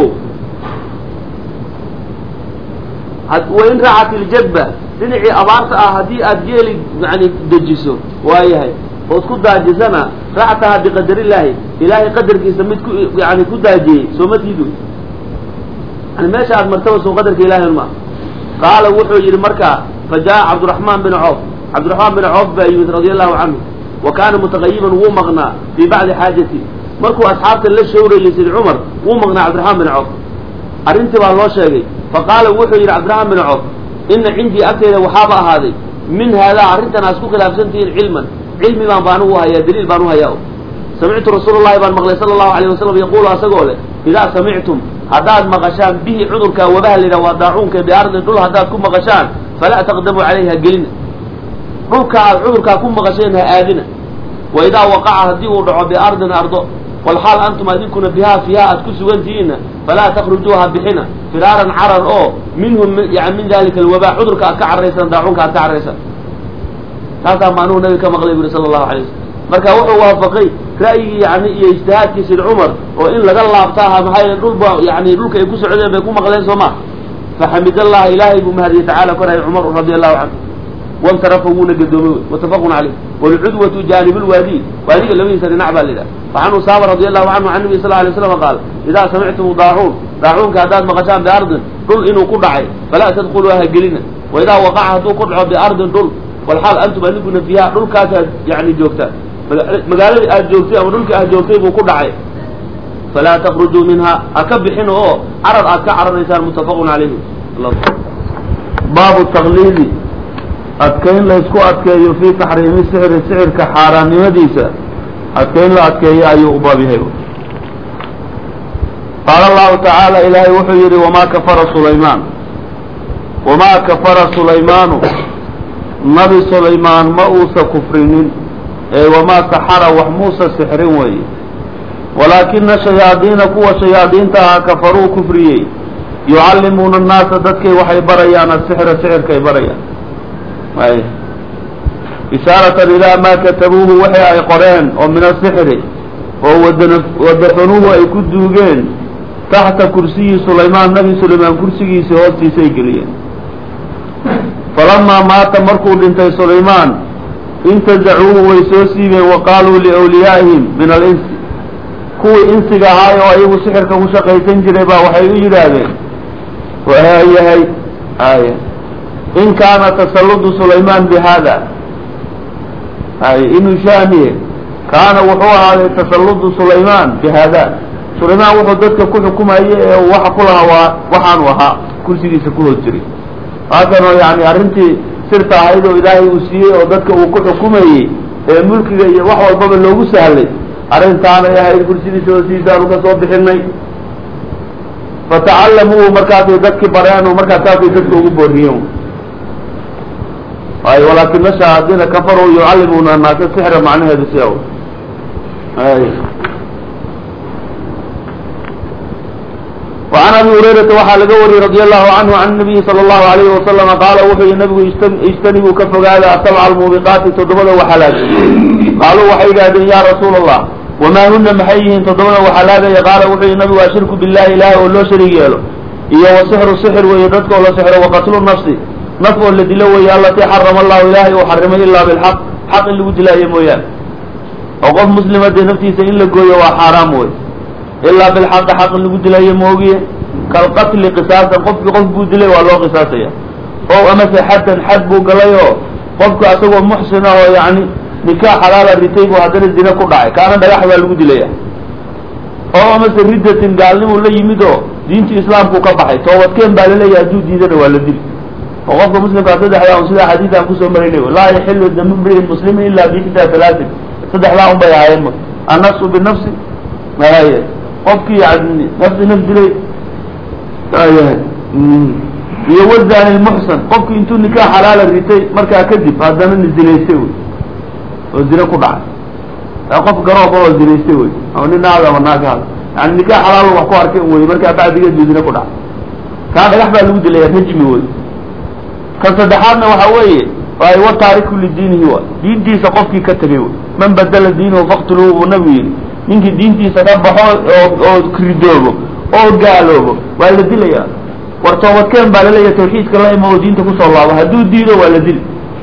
wain racat iljadba dhinacii abaarta ah haddii aad geeli yani dejiso waayahay ood ku daajisana ractaha biqadarillaahi ilaahay qadarkiisa mid ku yani ku daajiyey sooma tiidu yani meesha aad martaba soo qadarka ilahay ma qaala wuxuu yidhi markaa fa jaa cabdiraxmaan bin coof cabdiraxmaan bin coof baa yimid radia allahu canhu wa kaana mutaqayiban wuu maqnaa fii bacdi xaajati markuu asxaabta la shawrayay sid cumar wuu maqnaa cabdiraxmaan bin coof arrintii baa loo sheegay faqaala wuxuu yidhi cabdiraxmaan bin coof ina cindii agteeda waxaaba ahaaday min haadaa arrintan aad isku khilaafsantihiin cilman cilmi baan baan u hayaa daliil baan u hayaa samictu rasuul llahi baan maqlay sala allahu alayh wasalam yaquulu asagoo leh idaa samictum haddaad maqashaan bihi cudurkaa wabaha la yidhaha waa daacuunka biardin dhul haddaad ku maqashaan falaa taqdamu calayha gelina dhulka aad cudurkaa ku maqasheen ha aadina wa idaa waqaca haddii uu dhaco biardin ardo walxaal antum adinkuna bihaa fiiha aad ku sugan tihiinna falaa takrujuuha bixina firaaran carar oo minhum yani min dalika alwabaa cudurka aad ka cararaysaan daacuunka aad ka cararaysaan taasaa maanuhu nabi ka maqlay buri sala allahu alay wasalam marka wuxuu waafaqay ra'yigii yani iyo ijtihaadkii sid cumar oo in laga laabtaaha maxaa yeele dhulba yani dhulka ay ku socdeen bay ku maqleen soo ma faxamid allaha ilaahay buu mahadiyey tacala korhay cumar radia allahu canhu wamtarafa wuuna gadoomay muttafaqun caleyh walcudwatu jaanib lwaadi waadiga labadiisa dhinac baa la yidhaha facan usaama radi allahu canhu can nabi sal alay slam qaal idaa samictum daacuun daacuunka haddaad maqashaan biardin dhul inuu ku dhacay falaa tadkhuluuha gelina wa idaa waqaca hadduu ku dhaco biardin dhul walxaal antum adiguna fiiha dhulkaasaad yani joogtaan magaaladii aad joogtay ama dhulkii aad joogtay buu ku dhacay falaa takrujuu minha ha ka bixin oo carar aad ka cararaysaan muttafaqun calayhi baabu taqliidi adkayn la isku adkeeyo fii taxriimi sixri sixirka xaaraannimadiisa adkayn la adkeeyo ayuu u baab yahay qaala allahu tacaala ilaahay wuxuu yidhi wamaa kafara sulaymaan wamaa kafara sulaymaanu nabi sulaymaan ma uusa kufrinin ee wamaa saxara wax muusa sixrin weeye walaakina shayaadiina kuwa shayaadiinta ahaa kafaruu kufriyey yucallimuuna annaasa dadkay waxay barayaan asixra sixirkay barayaan ay ishaaratan ilaa maa katabuuhu waxay ay qoreen oo min asixri oo wadana wadafanuuhu ay ku duugeen taxta kursiyi sulaymaan nabi sulaymaan kursigiisa hoostiisay geliyeen falamaa maata markuu dhintay sulaymaan intazacuuhu way soo siibeen wa qaaluu liwliyaa'ihim min alinsi kuwii insiga ahaay oo ayagu sixirka ku shaqaysan jiray baa waxay u yidhaahdeen waayahay aya in kaana tasalludu sulaymaan bi haada ay inuu shaaniye kaana wuxuu ahaaday tasalludu sulaymaan bi haada sulaymaan wuxuu dadka ku xukumayay ee waxa ku lahaa waa waxaanu ahaa kursigiisa ku hoos jiray haakanoo yani arrintii sirta ahayd oo ilaahay uu siiyey oo dadka uu ku xukumayey ee mulkiga iyo wax walbaba loogu sahlay arrintaanay ahayd kursidiisa hoosiisaanu ka soo bixinay fatacallamuu markaasay dadkii bareen oo markaas saasay dadka ugu booriyeen ay walaakina shayaadiina kafaruu yucallimuuna annaasa sixra macnaheedu si aw ay وعن أبي هريرة waxaa laga wariyey رضي الله عنه عن النبي صلى الله عليه وسلم قال wuxuu yihi nabigu اجتنبوا ka fogaada سبع الموبقاaت todobada وxalaag qaaluu waxay yidhahdeen ya رasuul الlah وmaa huna maxay yihiin todobada وxalaagaya qaala wuxuu yihi nabigu ashirku biالlahi ilahi oo loo shariig yeelo iyo وasحru sحr weeye dadka oo la sحro وaqatlu nafsi نفع لدلوه التي حرم الله إلهي وحرم إلا بالحق حق اللي وجه لا يمويان وقف مسلمة دي نفتي سئل لقوية وحرام وي إلا بالحق حق اللي وجه لا يمويان كالقتل قصاصا قف قف بودلي والله قصاصيا أو أمس حدا حد قليو قفك أسوى محسنة يعني نكاح حلال الرتيب وهذا الزنا كله كان ده يحوى الوجه ليه أو أمس ردة قال لهم ولا يمدو دين الإسلام كوكبحي توت كم بالله يجود دين ولا دين وقف مسلم قال صدق يا مسلم حديث عن كسر مرينه لا يحل دم امرئ مسلم إلا بإحدى ثلاث صدق لهم بيعين النفس بالنفس ما هي قفك يعني نفس نفس لي آية يود عن المحسن قفك انتو نكاح حلال الرتي مركا كذب هذا من الزنا يستوي والزنا كبعا قف قرابه والزنا يستوي أو ننا هذا وناك هذا يعني نكاح حلال وحكوار كأوي مركا بعد يجد الزنا كبعا كان يحبى الود اللي ينجمي وي كان صدحاتنا وحوية وهو تارك للدين هو دين دي سقفكي كتبه من بدل دينه فاقتلوه ونبيه منك دين دي سقبحه أو كريدوه أو قالوه ولا دل يا ورطوة كان بالله توحيد كلا ما هو دين تكسر الله وهدو دينه ولا دل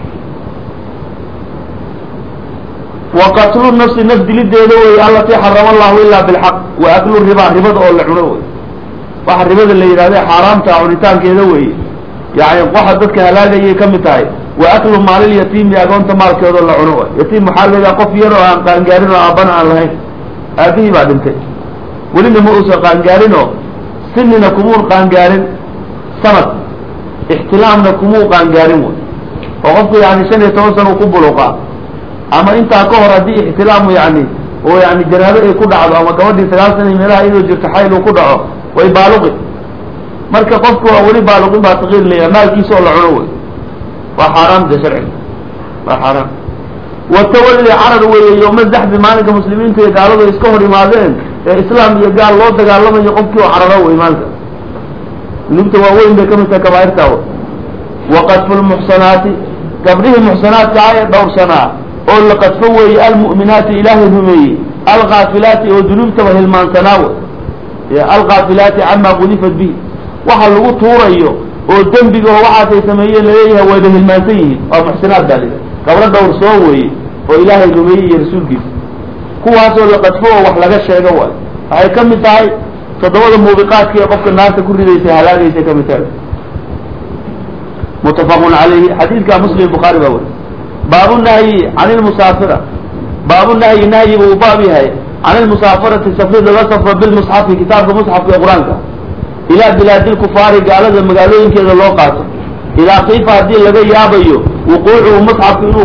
وقتلوا النفس النفس دل الدلوه التي حرم الله إلا بالحق وأكلوا الربا ربا أو العنوه واحد ربا اللي يرى حرام تعونتان كذا يعني واحد ذلك هلاقي كم تاي وأكل مال اليتيم يا جون تمال كذا الله عنوه يتيم محل إذا قف يرى عن قانجارين وأبنا على هاي هذه بعد انت ولين مؤسس قانجارينه سننا كمور قانجارين سمت احتلامنا كمور قانجارين وقف يعني سنة توصل وقبلوقا أما أنت أكهر دي احتلامه يعني هو يعني جنابه يكون عضو أما كودي ثلاث سنين ملا إذا جرت حيل وكدعه ويبالغ marka qofku waa wali baaluqin baa taqir leeyahay maalkiisa oo la cuno way waa xaraam de sharci waa xaraam watawalli arad way yawm zahbi maalinka muslimiinta ee gaalada iska hor yimaadeen ee islaam iyo gaal loo dagaalamayo qofkii oo cararo way maalinka ninta waa weyn bay kamid tahay kabaa'irta wa qadful muhsanaati gabrihi muhsanaat ay dhowr sana oo la qadfo way al mu'minaati ilaahi rumeeyay al ghafilaati oo dunubta wa hilmaan sanaaw ya al ghafilaati amma qulifat bi waxa lagu tuurayo oo dambiga waxa ay sameeyeen leeyahay way hilmaansan yihiin oo muxsinaad dalida gabadha dhowr soo weey oo ilaahay rumeeyay rasuulkiisa kuwaas oo la qadfo wax laga sheego way ay kamid tahay todobada muubiqaadka ee qofka naarta ku ridaysa halaagaysa kamid tahay mutafaqun alayhi hadithka muslim bukhari baa baabu nahyi anil musaafira baabu nahyi nahyi uu baab yahay anil musaafirati safar la safar bil mushaf kitabka mushafka quraanka إلى بلاد الكفار قال هذا مقالين كذا لو قاتل إلى كيف هذه اللي يابيو وقوعه مصحف إنه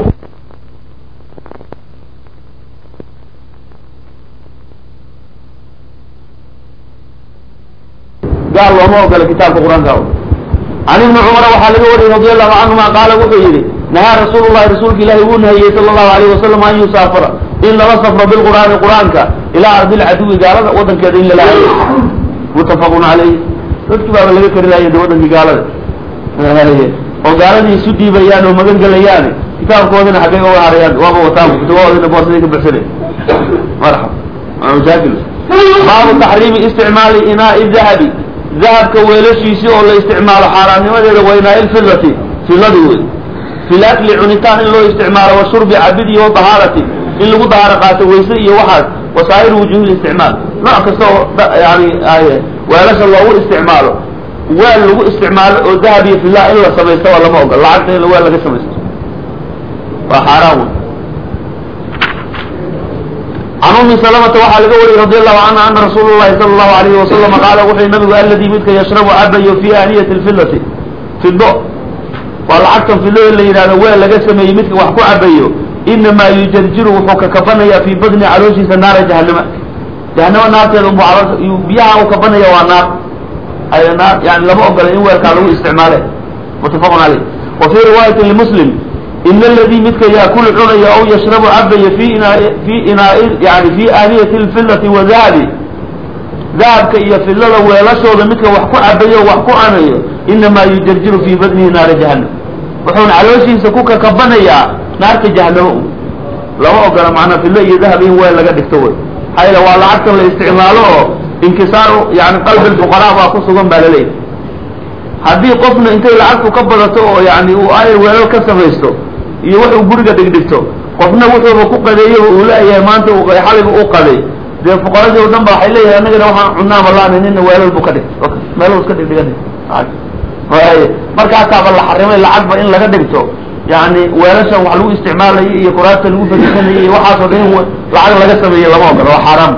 قال الله ما قال كتاب القرآن قال عن ابن عمر وحاله رضي الله عنهما قال وحيري نهى رسول الله رسولك الله ونهي صلى الله عليه وسلم أن يسافر إلا وصفر بالقرآن قرآنك إلى أرض العدو قال وطن كذا إلا لا متفق عليه dadku baa laga karilaayay dawladda gaalada oo gaaladii isu diibayaan oo magan galayaan kitaabkoodana xagee oo harayaan waaba wataan kitaabkoodana boosay ka baxsane marxab aan jaakil baabu tahriim isticmaal inaa dhahabi dhahabka weelashiisi oo la isticmaalo xaraamnimadeeda weynaa il fillati filladu weey filakli cunitaan in loo isticmaalo wa shurbi abidi iyo taharati in lagu tahara qaato weyse iyo waxaas wasaa'ir wujuh isticmaal nooc kasta oo yani aaye ولا شاء الله استعماله ولا لو استعمال ذهبي في الله إلا سميسته ولا ما أقول لعقته إلا ولا لقى سميسته فحرام عن أم سلمة وحال قولي رضي الله عنها أن رسول الله صلى الله عليه وسلم قال وحي النبي الذي بدك يشرب عبي في آنية الفلة في الضوء والعقتم في الليل اللي يرى ولا لقى سمي مثل وحكو عبيه إنما يجرجره وحك كفنيا في بدن عروشي سنار جهنم جهنم النار تلهم بعرض يبيعها وكبنا يوانار أي نار يعني لما أقول إن ويركالوا استعماله متفق عليه وفي رواية لمسلم إن الذي مثل يأكل عني أو يشرب عبي في إناء في إناء يعني في آنية الفلة وذهب ذهب كي يفلل ويلشوا مثل وحكو عبي وحكو عني إنما يجرجر في بدنه نار جهنم وحون علوشي سكوك كبنا يا نار جهنم لما أقول معنا في الليل ذهب هو اللي قد اكتوه حيلا والله عكس الاستعماله انكسار يعني قلب الفقراء وخصوصا بالليل haddii qofna intay lacagtu ka badato oo yani uu ay weelal ka samaysto iyo wuxuu guriga dhigdhigto qofna wuxuuba ku qadeeyo uu leeyahay maanta xaliga u qaday dee fuqaradii o dhan ba waxay leeyahay annagana waxaan cunaa malaana nina weelal buu ka dhig meeluu iska dhigdhigan markaasaaba la xarimay lacagba in laga dhigto yani weelashan wax lagu isticmaalayo iyo kuraasta lagu fadhiisanayo iyo waxaasoo dhan in lacag laga sameeyo lama ogolo waa xaaraam.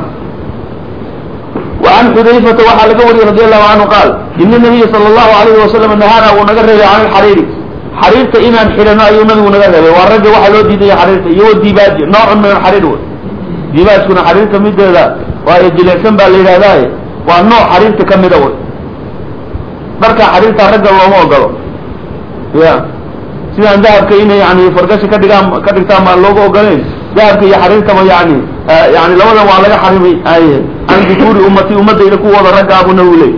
وعن حذيفة وحا لقى وري رضي الله عنه قال إن النبي صلى الله عليه وسلم نهانا ونقرر عن الحرير حريرة إمام حرنا أيو نبي ونقرر والرجل وحا لو دي حريرة يو الديباج نوع من الحرير ديباج كنا حريرة مدة ذا وهي الجلسان بالليلة ذا والنوع حريرة كم دول بركة حريرة الرجل وما قالوا يا سيدان ذهب كإنه يعني فرقش كدقام كدقام اللوغو قالين ذهب كي حريرة يعني آه يعني لو لو على حريمي أي عن ذكور أمتي أمتي إلى قوة رجع أبو نولي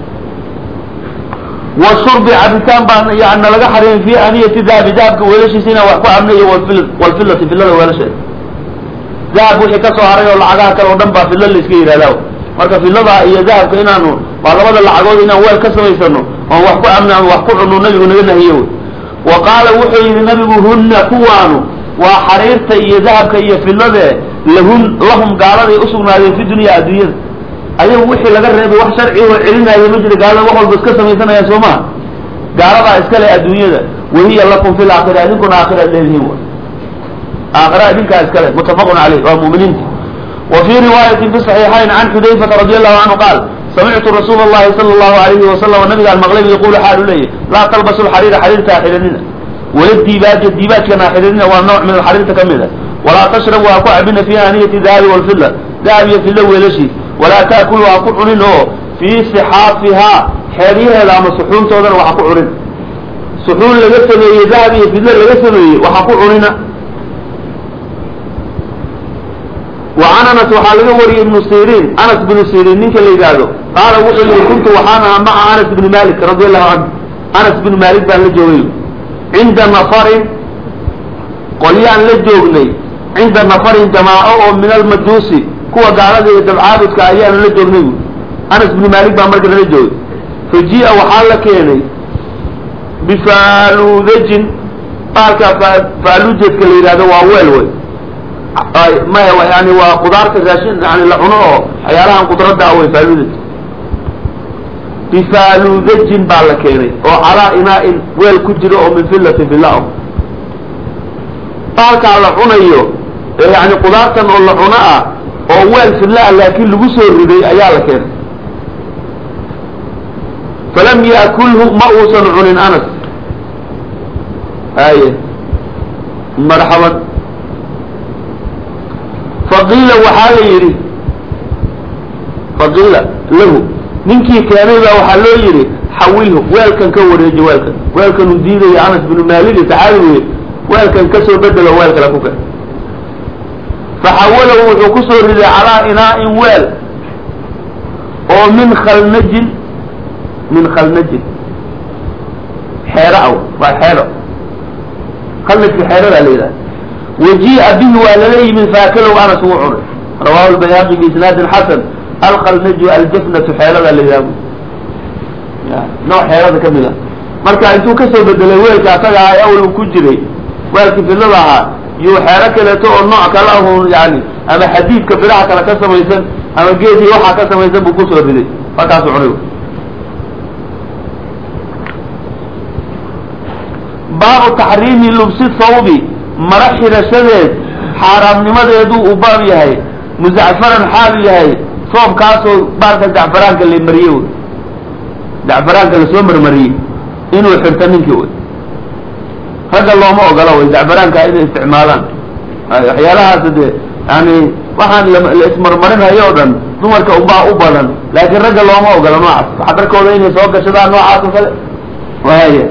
والشرب عبتان بان يعني لقى حريم في أنية ذهب ذهب ولا شيء سنة وقع أمنية والفل والفلة في الليل ولا شيء ذهب وحكسوا عليه والعجاء كانوا دنبا في الليل سكير هذا مركب في الليل هي ذهب كإنه بعد ما العجوز إنه هو الكسر يسنه ووقع أمنه ووقع إنه النبي ونبينا هيو وقال وحي النبي هن كوانو وحريرت هي ذهب كي في الليل لهم لهم قالوا يسوقنا في الدنيا الدنيا أيه وحي لقرب وح شرعي وعلنا يمجد قالوا وحول بس كسم يسنا يا سوما قالوا إسكالي الدنيا ده وهي لكم في الآخرة لكم آخرة الليل هو آخرة دينك إسكالي متفق عليه والمؤمنين. وفي رواية في الصحيحين عن حذيفة رضي الله عنه قال سمعت رسول الله صلى الله عليه وسلم والنبي المغربي يقول حال لي لا تلبسوا الحرير حرير تاحرننا والديباج الديباج كان حررنا والنوع من الحرير تكمله ولا تشربوا أكعبنا فيها أنية الذهب والفضة ذهب يفل ولا شيء ولا تأكلوا أكعبنا في صحافها حريرها لا مسحون تودر وأكعبنا سحون لجسمه ذهب يفل لجسمه وأكعبنا. وعن أنس وحالي وري ابن سيرين أنس بن سيرين نك اللي قالوا قال وحي كنت وحانا مع أنس بن مالك رضي الله عنه أنس بن مالك بن الجوي عند نفر قليان لجوغني عند نفر جماعة من المجوس كوا قالوا يدعابد كأيان لجوغني أنس بن مالك بن مركز لجوي فجيء وحال كيني بفالوذج قال فالوذج كاللي هذا وأول وي ما هو يعني وقدرة الراشين يعني لعنه حيالها قدرة دعوة فالوذج بفالوذج بالكيني وعلى إناء ويل كجر من فلة في الله قالك على عنيه يعني قدرة اللعناء وويل في الله لكن لبسه الردي أيالك فلم يأكله مأوسا عن أنس آية مرحبا فقيل وحال يري فقيل له منكي كان له وحال يري حوله ويلكن كوريج ويلكن ويلكن ندير يا أنس بن مالك تعالوا ويلكن كسر بدل ويلكن لكوك فحوله وكسر على إناء ويل ومن خلنج من خلنج حيرة وحيرة خلت في حيرة ليلة وجيء به ولليه من فاكله وأنا سوعر رواه البيهقي بإسناد حسن الخلنج الجفنة حيرة ليلة نوع حيرة كاملة marka intuu ka soo bedelay weelka asaga ay awl ku jiray weelka filadaha iyo xeero kale oo nooc kale ah yani ama xadiidka biraha kale ka samaysan ama geedii waxa ka samaysan buu ku soo riday markaas uu cunay. baabu taxriimi lubsi thawbi maraxira shadeed xaaraamnimadeedu uu baab yahay muzacfaran xaal yahay soobkaasoo baalka dacfaraanka la mariyo dacfaraanka la soo marmariyay inuu xirto ninkii way ragga looma ogola way dacfaraanka inay isticmaalaan waxyaalahaas de yani waxaan la ismarmarinayo oo dhan dumarka u baa u badan laakiin ragga looma ogola noocaas xadarkooda inay soo gashadaan noocaas oo kale waaya.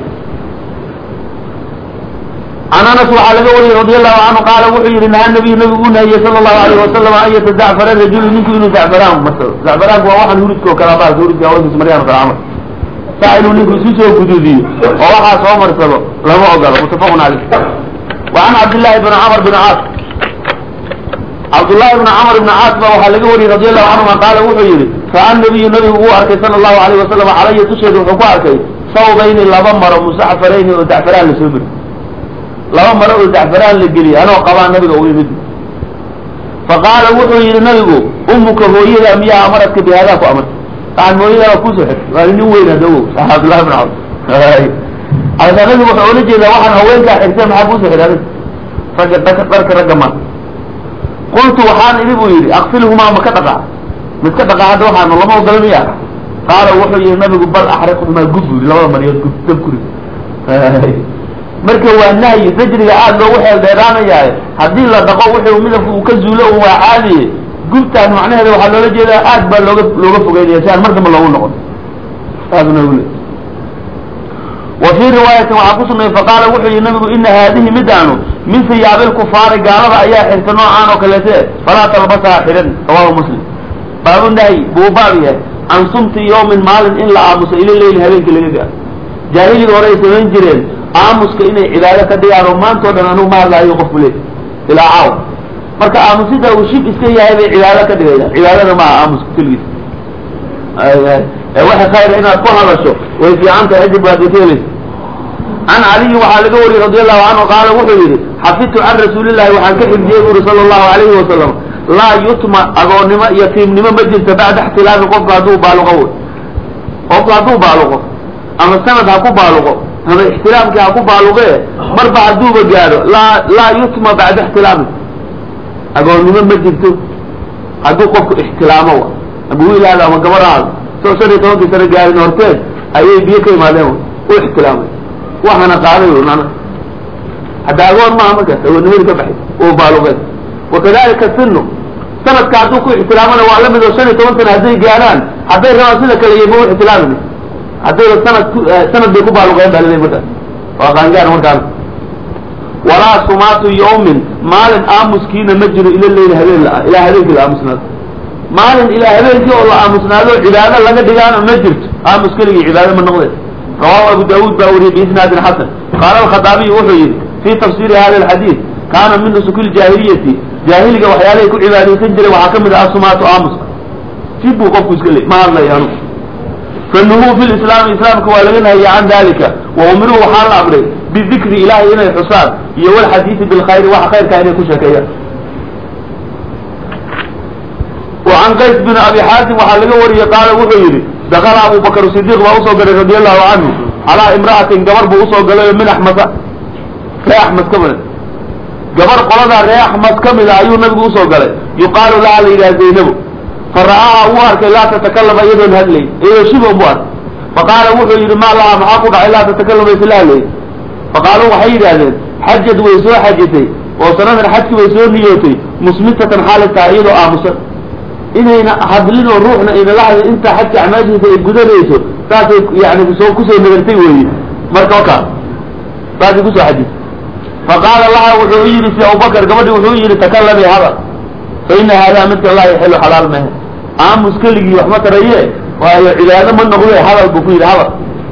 عن أنس وعلى قوله رضي الله عنه قال وحي نهى النبي نبي صلى الله عليه وسلم أن يتزعفر الرجل منكم إنه زعفران مثلا زعفران هو واحد يريدك وكلابات يريد جواز مريان في العمل سائلوا منكم سيسوا كدودي ووحى صومر سبب لما أقل متفق عليه. وعن عبد الله بن عمر بن عاص عبد الله بن عمر بن عاص وعلى قوله رضي الله عنه قال وحي فعن النبي النبي هو أركي صلى الله عليه وسلم علي تشهد وحكو أركي ثوبين لبا مرة مسعفرين ودعفران لسوبر لبا مرة ودعفران لقلي أنا وقبع النبي ويمد فقال وحي النبي أمك هوية مياه أمرتك بهذا فأمرت قال مويلة وكوسحك قال نوين هدوه صحاب الله بن عوض على النبي وحولي إذا واحد هوينك حرسان محبوسك هذا فقد برك رقما قلت وحان إليه يري أغسلهما مكتقع مكتقع هذا وحان الله ما وقال مياه قال وحي النبي بل أحرقهما قدو لو مريض تذكري marka waa nahyi sajriga aad loogu xeel dheeraanayaa hadii la dhaqo wixii midabku uu ka zuulo waa caadi gubtaan macnaheedu waxa loola jeedaa aad baa looga looga fogeeyaa si aan markaba loogu noqon taasuna wuli wa fi riwaayat wa aqusna faqala wuxuu nabigu in hadhihi midanu min siyaab al-kufar gaalada ayaa xirta noocaan oo kale ee fala talbasa xiran rawahu muslim baabu nahyi buu baabiye an sumti yawmin malin in la aamusa ila leyl habeenka laga gaaro jaahiliga hore ay sameyn jireen aamuska inay cibaado ka dhigaan oo maanta oo dhan anu ma hadlaayo qofku leey ilaa caaw marka aamusida uu shib iska yahay bay cibaado ka dhigayaan cibaadada ma aamuska kaligiis ay waxa khayr inaad ku hadasho way fiican tahay dib baad yeelaysaa an ali waxa laga wariyay radiyallahu anhu qaala wuxuu yiri xafitu an rasuulillahi wa an ka xibjiyay sallallahu alayhi wa sallam la yutma agoonima yatiimnima ma jirta bacda ihtilaal qofka haduu baaluqo qofka haduu baaluqo ama sanad ha ku baaluqo هذا احتلام كي أكو بالغة مربع دوبة قالوا لا لا يتم بعد احتلام أقول من مجدته أدو قف احتلامه أقول لا لا ما قبر هذا سو سنة توم في سنة قال نورتين أيه بيكي ما له واحتلامه وحنا قالوا لنا هذا أقول ما هم كذا هو نمير كبحي هو بالغة وكذلك السنة سنة كادوكو احتلامنا وعلم إذا سنة توم في هذه قالان هذا رأسنا كلي يبغى احتلامه هذا السنة سنة بيكوب على الغيب على ذي وكان جار مركان ولا سمات يوم مال آمس كينا مجر إلى الليل هذين إلى هذين الآمسنا مال إلى هذين كي الله آمسنا له عبادة لقد دجانا مجرت آمس كلي عبادة من نقطة رواه أبو داود باوري بإسناد حسن قال الخطابي وحي في تفسير هذا الحديث كان من نسك الجاهلية جاهلية وحياله كل عبادة سجل وحكم الآسمات آمس في بوقف كلي ما الله يعني فإنه في الإسلام الإسلام كوالغنا هي عن ذلك وأمره حال أمره بالذكر إلهي إلى الحساب يهو الحديث بالخير وحخير كان يكون شكيا وعن قيس بن أبي حاتم وحلقه وري قال وحيري دخل أبو بكر الصديق وأصوى رضي الله عنه على امرأة قبر بأصوى من أحمد لا أحمد كمل قبر قلنا لا أحمد كمل أيون نبي أصوى يقال لها إلى زينب فرآها أوارك لا تتكلم أيضا هدلي إيه شبه أبوار فقال وحي ما لها محاقق لا تتكلم إسلالي فقالوا وحيد هذا حجد ويسوى حجتي وصنان الحج ويسوى نيوتي مسمتة حالة تعييد وآمسا إنه حدلين وروحنا إذا لحظة انت حتى عماجه القدر يسو تاتي يعني بسوى كسر نغرتي وهي مركوكا تاتي كسر حجت فقال الله وحيد في أبو بكر قبل وحيد تكلم هذا فإن هذا مثل الله يحل حلال مهر عام مسكلي وحمة رأيه وهي عبادة من نقول هذا البكير هذا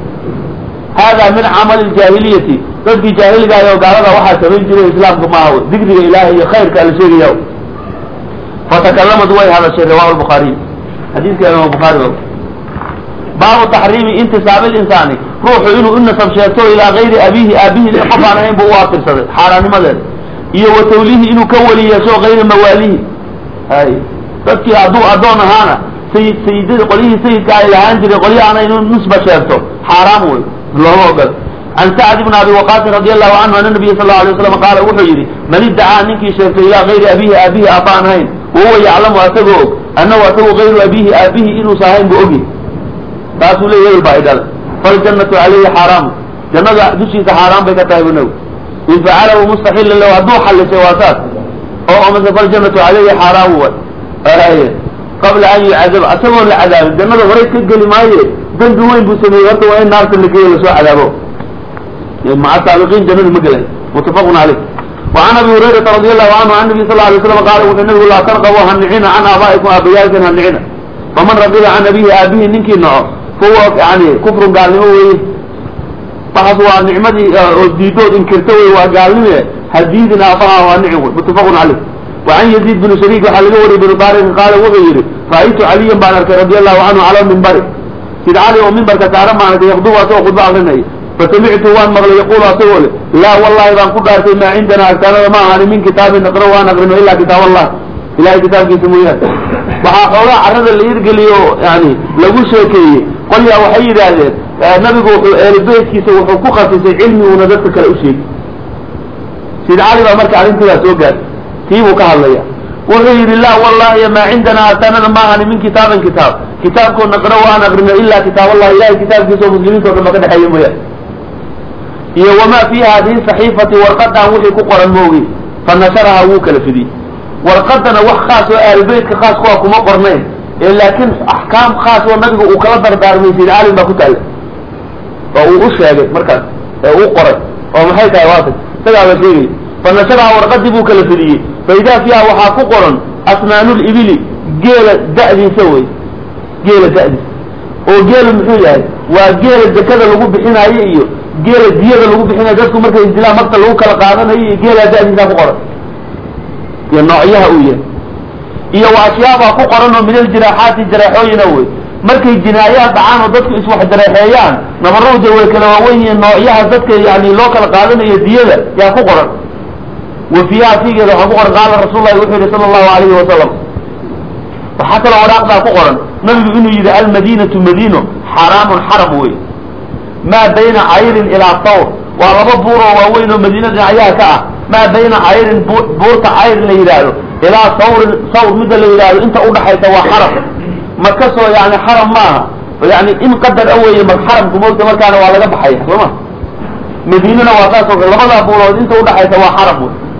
هذا من عمل الجاهلية تذكي جاهلية قال هذا واحد سبيل جري الإسلام كما هو ذكر إلهي خير كالشيء يوم فتكلم دوي هذا الشيء رواه البخاري حديث كلام البخاري باب تحريم انتساب الإنسان روح إنه إن سبشيته إلى غير أبيه أبيه لقف عنه بوافر صدر حرام ماذا إيه وتوليه إنه كولي يسوع غير مواليه هاي تذكي أدو أدون هانا سيد سيد قليه سيد كاي لهانجر قليه أنا إنه نسبة شيرته حرام هو الله أكبر عن سعد بن أبي وقاص رضي الله عنه أن النبي صلى الله عليه وسلم قال وحيري من ادعى أنك شيرته إلى غير أبيه أبيه أطان هين وهو يعلم وأتبه أنه أتبه غير أبيه أبيه إنه ساهين بأبيه تاسو ليه البعيدة فالجنة عليه حرام جنة دوشي حرام بكتاب النو إن فعله مستحيل لو أدو حل سواسات أو أمس فالجنة عليه حرام هو قبل أن يعذب أسمه العذاب الجنة غريت كالقلي مايه ذنب وين بسمي وطو وين نار تلقي لسوء عذابه مع السابقين جنة المقلة متفق عليه وعن أبي هريرة رضي الله عنه عن النبي صلى الله عليه وسلم قال وإنه لا ترغبوا هنعين عن آبائكم وأبيائكم هنعين فمن رضي عن أبيه أبيه ننكي النعو فهو يعني كفر قال له إيه فحصوا النعمة وديدود انكرتوه وقال له هديدنا أطاها ونعمه متفق عليه وعن يزيد بن شريك وحلقه بن طارق قال وغيره رأيت عليا بن رضي الله عنه على المنبر سيد علي ومن بركة عرم معنا يقضوا واسوا خطبة عقلنا فسمعت وان مغلي يقول أسول لا والله إذا كنت أرسل ما عندنا أرسلنا ما عن من كتاب نقرأ ونقرأ إلا كتاب الله إلا كتاب كتمويات وحاقولا عرض اللي يرقليو يعني لو شيكي قل يا وحي ذلك نبي البيت كيسو حقوقة في علمي وندرتك الأشيك سيد علي ومرك عليهم كذا سوقات تيبو كهالله وغير الله والله ما عندنا أرسلنا ما عن من كتاب كتاب كتابكم نقرأ ونقرأ إلا كتاب الله إلا كتاب كيسو مسلمين وكما كان حي مويات وما في هذه الصحيفة ورقدها وحي كقر الموغي فنشرها وكل فدي ورقدنا وح خاص وآل البيت خاص كواكم قرنين لكن أحكام خاص ونبي وكلا دردار من سيد عالم باكو تألي وأوش هذا مركز وقرأ ومحيط عواطف تدعى بسيري فنشرها ورقد وكل فدي فإذا فيها وحا كقر أسنان الإبل جيل دأدي سوي جيل دأدي وجيل المحيط وجيل الدكادة اللي بحين عليه geela diyada lagu bixinay dadku markay isdilaa marka lagu kala qaadanayo geela daadiisa ku qoran iyo noocyaha uu yahay iyo waashiyaaba ku qoran oo min jiraaxaati jiraaxooyina way markay jinaayaha dhacaan oo dadku is wax jiraaxeeyaan nabarowda way kala waaweyn yihiin noocyaha dadka yani loo kala qaadanayo diyada yaa ku qoran wafiya figeeda waxa ku qoran qaala rasuulullaahi wuxuu yidhi sallallahu alayhi wasallam waxa kale waraaqda ku qoran nabigu inuu yidhi almadiinatu madiino xaraamun xaram way ما بين عير إلى طور ولما بورو ووين مدينة عياها كأه ما بين عير بورت عير اللي يلاله إلى طور صور مثل اللي يلاله انت قول حيث هو حرم مكسو يعني حرم معها يعني إن قدر أول من حرم كمولت مكانه وعلى جنب حيه فما مدينة واساسه لما بورو انت قول حيث هو حرم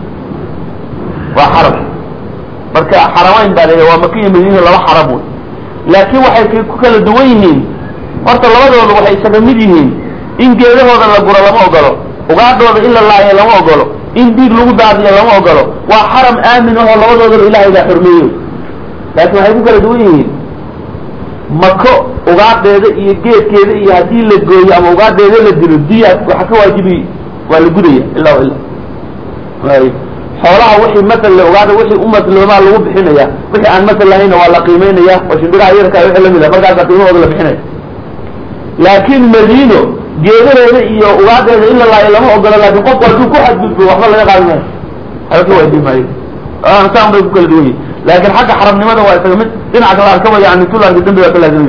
وحرم مركا حرمين بالي ومكية مدينة لما حرمون لكن waxay ku kala duwan yihiin horta labadooda waxay isaga mid yihiin in geedahooda la guro lama ogolo ugaadhooda in la laayo lama ogolo in diig lagu daadiyo lama ogolo waa xaram aamin oo labadooda ilaahay baa xurmeeyay laakiin waxay ku kala duwan yihiin mako ugaadheeda iyo geedkeeda iyo hadii la gooyo ama ugaadheeda la dilo diya waxa ka waajibi waa la gudaya ilaa ilaa way xoolaha wixii masal la ogaado wixii ummad loomaa lagu bixinaya wixii aan masal lahayn waa la qiimeynaya oo shimbiraha yarka wixii la mid ah markaas qiimahooda la bixinaya لكن مدينة جيدة iyo ugaadheeda in la laayo lama ogolo laakiin qof walba ku xadgudbo waxba laga qaadan halka way dhimay aan saan bay ku kala duwan laakiin xagga xaramnimada waa isaga mid dhinaca kale ka wada yani tulaan dambiga kala duwan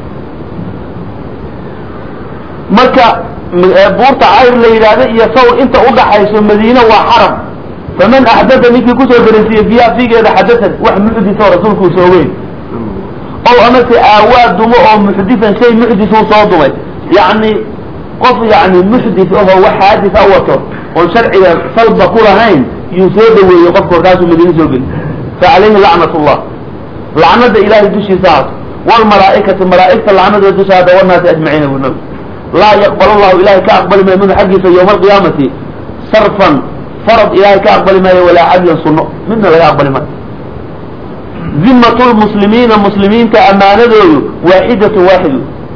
marka buurta ayr la yiraahdo iyo sawr inta u dhaxayso madiina waa xaram faman ahdatha niki ku soo darasiyo biya figeeda hadathan wax muxdith rasuulku soo weyn أو أمس أواد دماء محدثا شيء محدث صادمه يعني قف يعني محدث هو حادث أوته والشرع صلب كلهين يسود ويقف كراسه مدينة سوبين فعليه لعنة الله لعنة إله الدشي ساعة والملائكة الملائكة لعنة الدشي هذا والناس أجمعين والنبي لا يقبل الله إله كأقبل ما من حقه يوم القيامة صرفا فرض إله كأقبل ما ولا عدل صنع منا لا يقبل ما ذمة المسلمين المسلمين كأمانة واحدة واحدة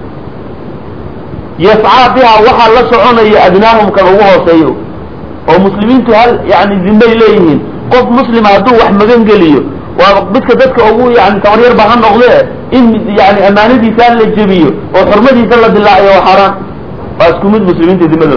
يسعى بها وحا لا سعون أدناهم كروها سيئو ومسلمين هل يعني ذمة إليهم قف مسلم هدو وحمدين قليو وبدك ذاتك أبوه يعني تمرير بحان نغليه إن يعني أمانة دي سال للجبيو وحرمة دي سال لله وحرام واسكمين مسلمين ذمة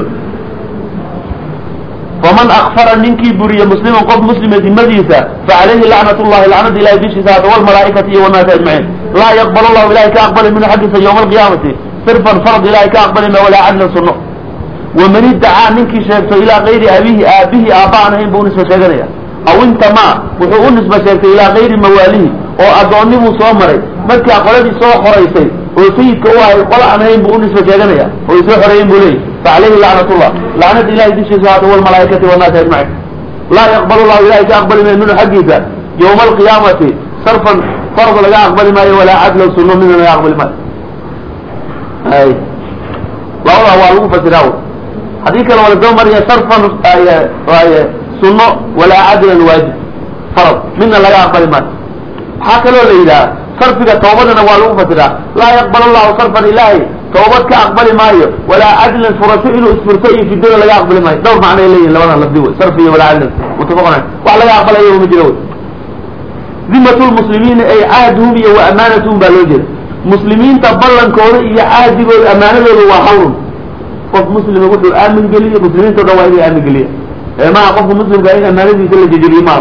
فمن أغفر منك بري مسلم قد مسلم ذمديسا فعليه لعنة الله لعنة إلى بيش ساعة والملائكة والناس أجمعين لا يقبل الله إليك أقبل من حدث يوم القيامة صرفا فرض إليك أقبل ما ولا عدل صنع ومن ادعى منك شيخت إلى غير أبيه آبه آباءنا هم بونسبة شيخانية أو انت ما وحقون نسبة شيخت إلى غير مواليه وأدعني مصامري مكي أقلدي سوى حريسي ويسيد كواهي القلع أنهم بونسبة شيخانية ويسوى حريم بوليه فعليه لعنة الله لعنة إلهي دي شيء والملائكة والناس أجمعين لا يقبل الله إلهي أقبل منه حقيقة يوم القيامة صرفا فرض لا يقبل ما ولا عدل سنة منه لا يقبل ما أي والله هو ألوه فسراوه حديث لو الدوم مريا صرفا سنة ولا عدل واجب فرض منه لا يقبل ما حكى له إذا صرفك توبتنا والوه فسرا لا يقبل الله صرفا إلهي توبتك أقبل مايو ولا عدل فرسو إنه اسفرسي في الدنيا لا يقبل مايو دور معنى إليه لو أنا لفديوه صرفي ولا عدل متفقنا وعلى لا يقبل أيه ومجلوه ذمة المسلمين أي عهدهم وأمانتهم بالوجه مسلمين تبلن كوري يا عادي والأمانة وحول قف مسلم يقول آمن قليل مسلمين تدوائي آمن قليل ما قف مسلم قال أمانة يسل جدري مال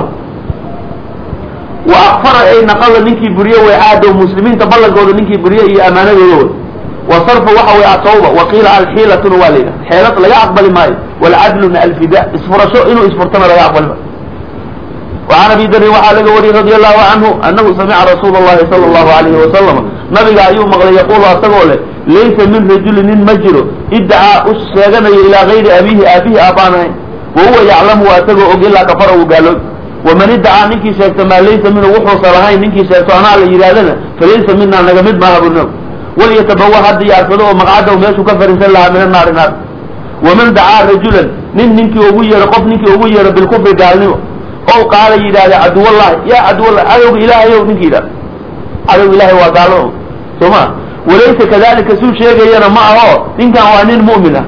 وأغفر أي نقل ننكي بريء وعادة ومسلمين تبلن كوري ننكي بريء يا أمانة وحول وصرف وحوي التوبة وقيل على الحيلة والدة حيلة لا يقبل ماي والعدل من الفداء اسفر شو إنه اسفرتنا لا يقبل ماي وعن ابي ذر وحال وري رضي الله عنه انه سمع رسول الله صلى الله عليه وسلم نبي ايوم مغلى يقول اسقول ليس من رجل مجر ادعى الشيغن الى غير ابيه ابيه ابانه وهو يعلم واتقوا الا كفر وقالوا ومن ادعى نكي شيغت ما ليس منه وحو صلهين نكي شيغت انا لا يرادنا فليس منا نغمد ما هبنا وليتبوى حد يعصده مقعده وماشو كفر سلها من النار نار ومن دعا رجلا نن نكي ابو يرقف نكي ابو ير بالكفر قالوا أو قال يدا عدو الله يا عدو الله عدو إله يوم كذا عدو إله وقالوا ثم وليس كذلك سوء شيء ينا معه إن كان وانين مؤمنة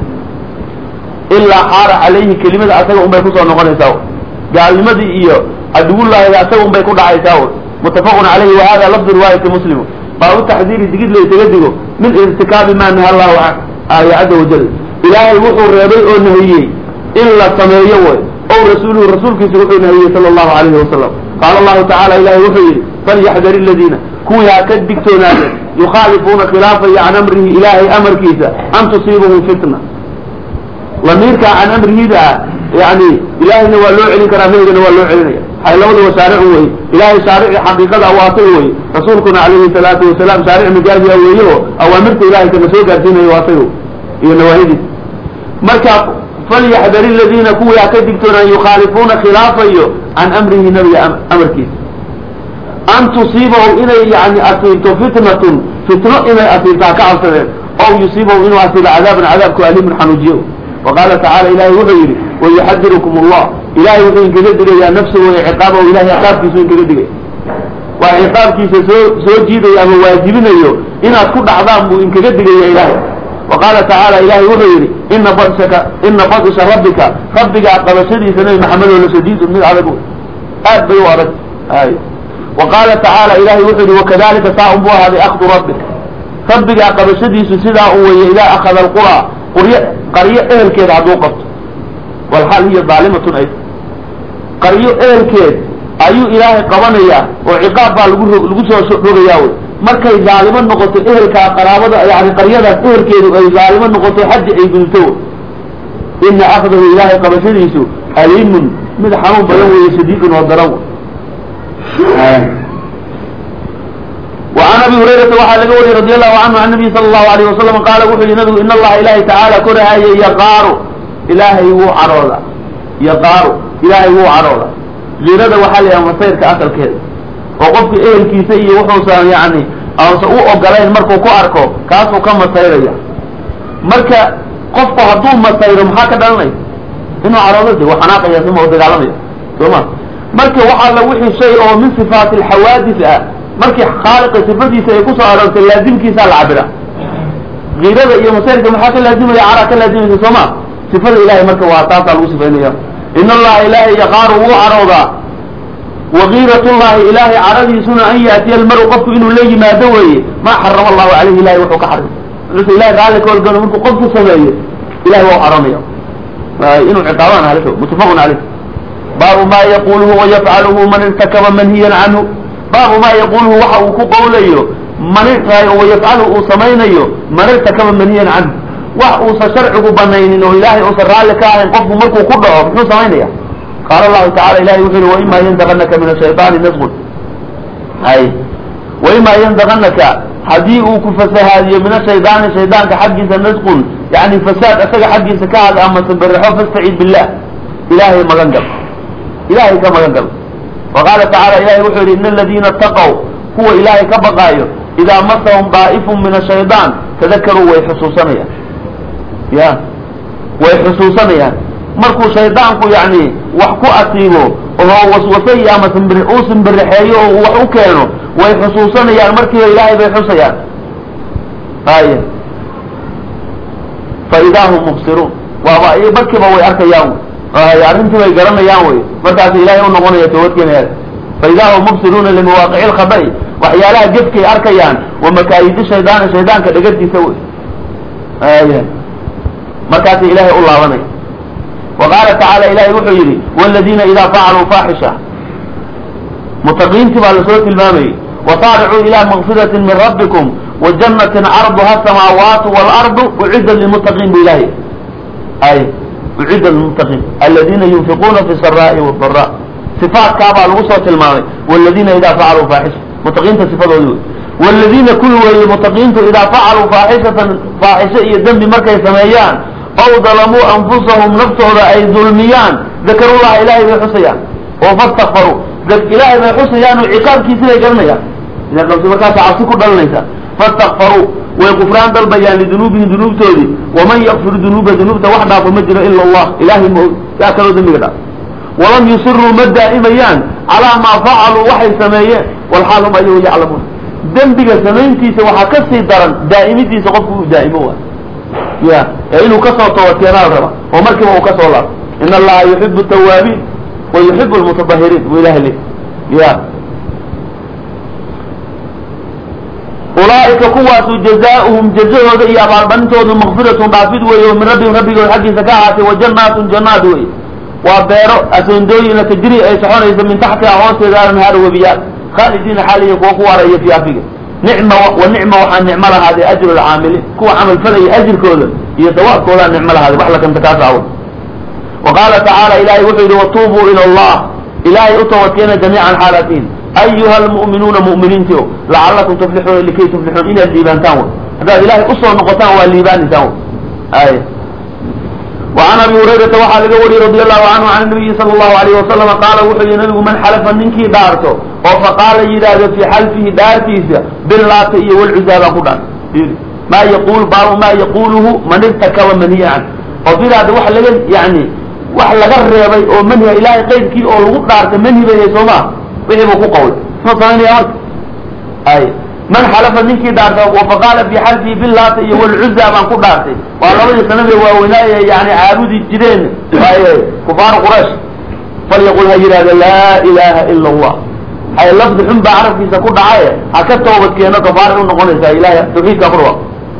إلا حار عليه كلمة أسألهم بيكون نقول يساو قال لماذا إياه عدو الله أسألهم بيكون يساو متفق عليه وهذا لفظ رواية مسلم فهو التحذير تجد له يتجدده من ارتكاب ما نهى الله عنه آية عز وجل إلهي وحو الربيع النهيي إلا السماوية أو رسوله رسول كسوء النبي صلى الله عليه وسلم قال الله تعالى إلهي وحي فليحذر الذين كويا كدكتونا يخالفون خلافه عن أمره إلهي أمر كيسا أن تصيبهم فتنة وميرك عن أمره ذا يعني إلهي نوالو علي كراميه نوالو علي حي لو ذو شارعه إلهي شارع حقيقة أواطيه رسولكنا عليه الصلاة والسلام شارع مجازي أوليه أو أمرت إلهي كمسوق الدين يواطيه إيه نواهدي مركب فليحذر الذين كويا كدكتونا يخالفون خلافه عن أمره نبي أمر كيس أن تصيبه إلي يعني أصيبت فتنة فتنة إلي أصيبتها كعصر أو يصيبه إنه أصيب عذاب عذاب كأليم حنوجيه وقال تعالى إلهي وحيري ويحذركم الله إلهي وحيري كذلك يا نفسه وعقابه إلهي عقاب كيسوين كذلك وعقاب كيس سوجيد يا مواجبين أيو إن أتكون عذاب إن كذلك يا إلهي وقال تعالى إلهي وحيري إن بطشك إن بطش ربك ربك عقب شديد سنة محمد ولشديد من عذابه آد بيوارد آي وقال تعالى إلهي وحيري وكذلك سأنبوها بأخذ ربك ربك عقب شديد سنة وإذا أخذ القرى قرية قرية أهل كيد عدو قبط والحال هي ظالمة أيضا قرية أهل كيد أيو إلهي قبانيا وعقاب لقصة رغياوي markay zaaliman noqoto ehelka qaraabada yani qariyada ehelkeedu ay zaaliman noqoto xad ay gudto inna akhdahu ilahi qabashadiisu alimun mid xanuun badan weeye shadiidun oo daran وعن ابي هريره وحال لغوري رضي الله عنه عن النبي صلى الله عليه وسلم قال وحي نبي ان الله اله تعالى كره يقار الهي هو عروضه يقار الهي هو عروضه جيرده وحال يا مسيرك اكل كده وقفك اهل كيسا iyo wuxuu yani aan soo ogolayn markuu ku arko kaasoo ka masayraya marka qofku haduu masayro maxaa ka dhalanay inuu carabada waxana qiyaasimo oo dagaalamay soma marka waxa la wixii shay oo min sifaat al hawadith marka khaliq sifadiisa ay ku soo aragtay laazimkiisa la cabira غيرada iyo masayrka maxaa ka laazimaya araka laazimkiisa soma sifada ilaahay marka waa taas lagu sifeeyo in allah ilaahi yaqaru wa arada وغيرة الله إلهي عرضي سنة أن يأتي المرء قفت إنه لي ما دوي ما حرم الله عليه إلهي وحوك حرم رسول الله ذلك والقنو منك قفت سبيه إلهي وهو حرمي إنه عقابان عليه متفق عليه باب ما يقوله ويفعله من ارتكب منهيا عنه باب ما يقوله وحوك قوليه من ارتكب ويفعله سمينيه من ارتكب منهيا عنه وحوص شرعه بنين إنه إلهي أسر لك أن قفت مركو كله بحنو سمينيه قال الله تعالى إلهي وحير وإما ينزغنك من الشيطان نزغ أي وإما ينزغنك حديئك فسهاد من الشيطان الشيطان كحقيس نزغ يعني فساد أساق حقيس كهد أما تنبرحه فاستعيد بالله إلهي مغنقل إلهي كمغنقل وقال تعالى إلهي وحير إن الذين اتقوا هو إلهي كبقايا إذا مسهم ضائف من الشيطان تذكروا ويحسوسنا يا ويحسوسنا markuu shaydaanku yani wax ku asiibo oo waswasay ama sanbir oo sanbirxeeyo oo wax u keeno way xusuusanayaan markii ilaahay bay xusayaan haya faidahum mubsirun wa ba ay barkiba way arkayaan ay arrintii way garanayaan way markaas ilaahay uu noqonayo toobadkeenaya faidahum mubsirun limawaqi'il khabai وحيالها جبكي أركيان ومكايد الشيطان الشيطان كدقرتي سوي آية مركات إلهي الله وني. وقال تعالى إلهي وحيري والذين إذا فعلوا فاحشة متقين تبع لسورة المامي وصارعوا إلى مغفرة من ربكم وجنة عرضها السماوات والأرض أعدا للمتقين بإلهي أي أعدا للمتقين الذين ينفقون في السراء والضراء صفات كعبة الوسط المامي والذين إذا فعلوا فاحشة متقين تصفات ولود والذين كلوا المتقين إذا فعلوا فاحشة فاحشة يدم بمركز سمايان أو ظلموا أنفسهم نفسهم أي ظلميان ذكروا الله إلهي بحسيان وفاستغفروا ذلك إلهي بحسيان وعقاب كيسير يقرنيا إذا قلت بكاس عصيكو دلنيسا فاستغفروا ويغفران دل بيان لذنوبهم ذنوب تولي ومن يغفر ذنوب ذنوب توحدا فمجر إلا الله إلهي يأكلوا ذنبه ولم يصروا مدى إميان على ما فعلوا وحي سمايان والحال هم أيها يعلمون ذنبك سمينتيس وحكسي درن دائمتيس قفوا دائموا يا إنه كسر توكينا الرب ومركبه كسر الله إن الله يحب التوابين ويحب المتطهرين وإله لي يا أولئك قوات جزاؤهم جزاؤهم يا باربنتهم مغفرة بعفد ويوم من ربهم ربهم الحق زكاة وجنات جنات وي وبيرو أسندوين تجري أي سحون من تحت أعوان سيدار نهار وبيات خالدين حاليا وقوة رأي في أفريقيا نعمة والنعمة وحن نعمة هذه أجر العاملين كو عمل فلي أجر كولا يتواء كولا نعمة هذه وحلك أنت كاسعون. وقال تعالى إلهي وحيد وطوبوا إلى الله إلهي أتوكينا جميعا حالتين أيها المؤمنون مؤمنين تيو لعلكم تفلحون لكي تفلحون إلى الليبان تاون هذا إلهي أصوى النقطان والليبان تاون آية. وعن أبي هريرة وحال قولي رضي الله عنه عن النبي صلى الله عليه وسلم قال وحي نبي من حلف منك دارته وفقال يداد في حلفه دارتيسة باللاتئي والعزالة قدان ما يقول باب ما يقوله من ارتكب منهي عنه وفي هذا وحل يعني وحل غربي او منهي إلهي قيدك او الغدارة منهي بيه سوما وحي بكو قول فصاني أمرك أي من حلف منك دارته وفقال في حلفه باللاتئي والعزالة قدارته والله سنبي وولاية يعني عابد الجدين كفار قريش فليقول هجر لا إله إلا الله هاي اللفظ حن بعرف في سكون دعاية هكذا توبتك أنا كفار ونقول إله توحيد كفر.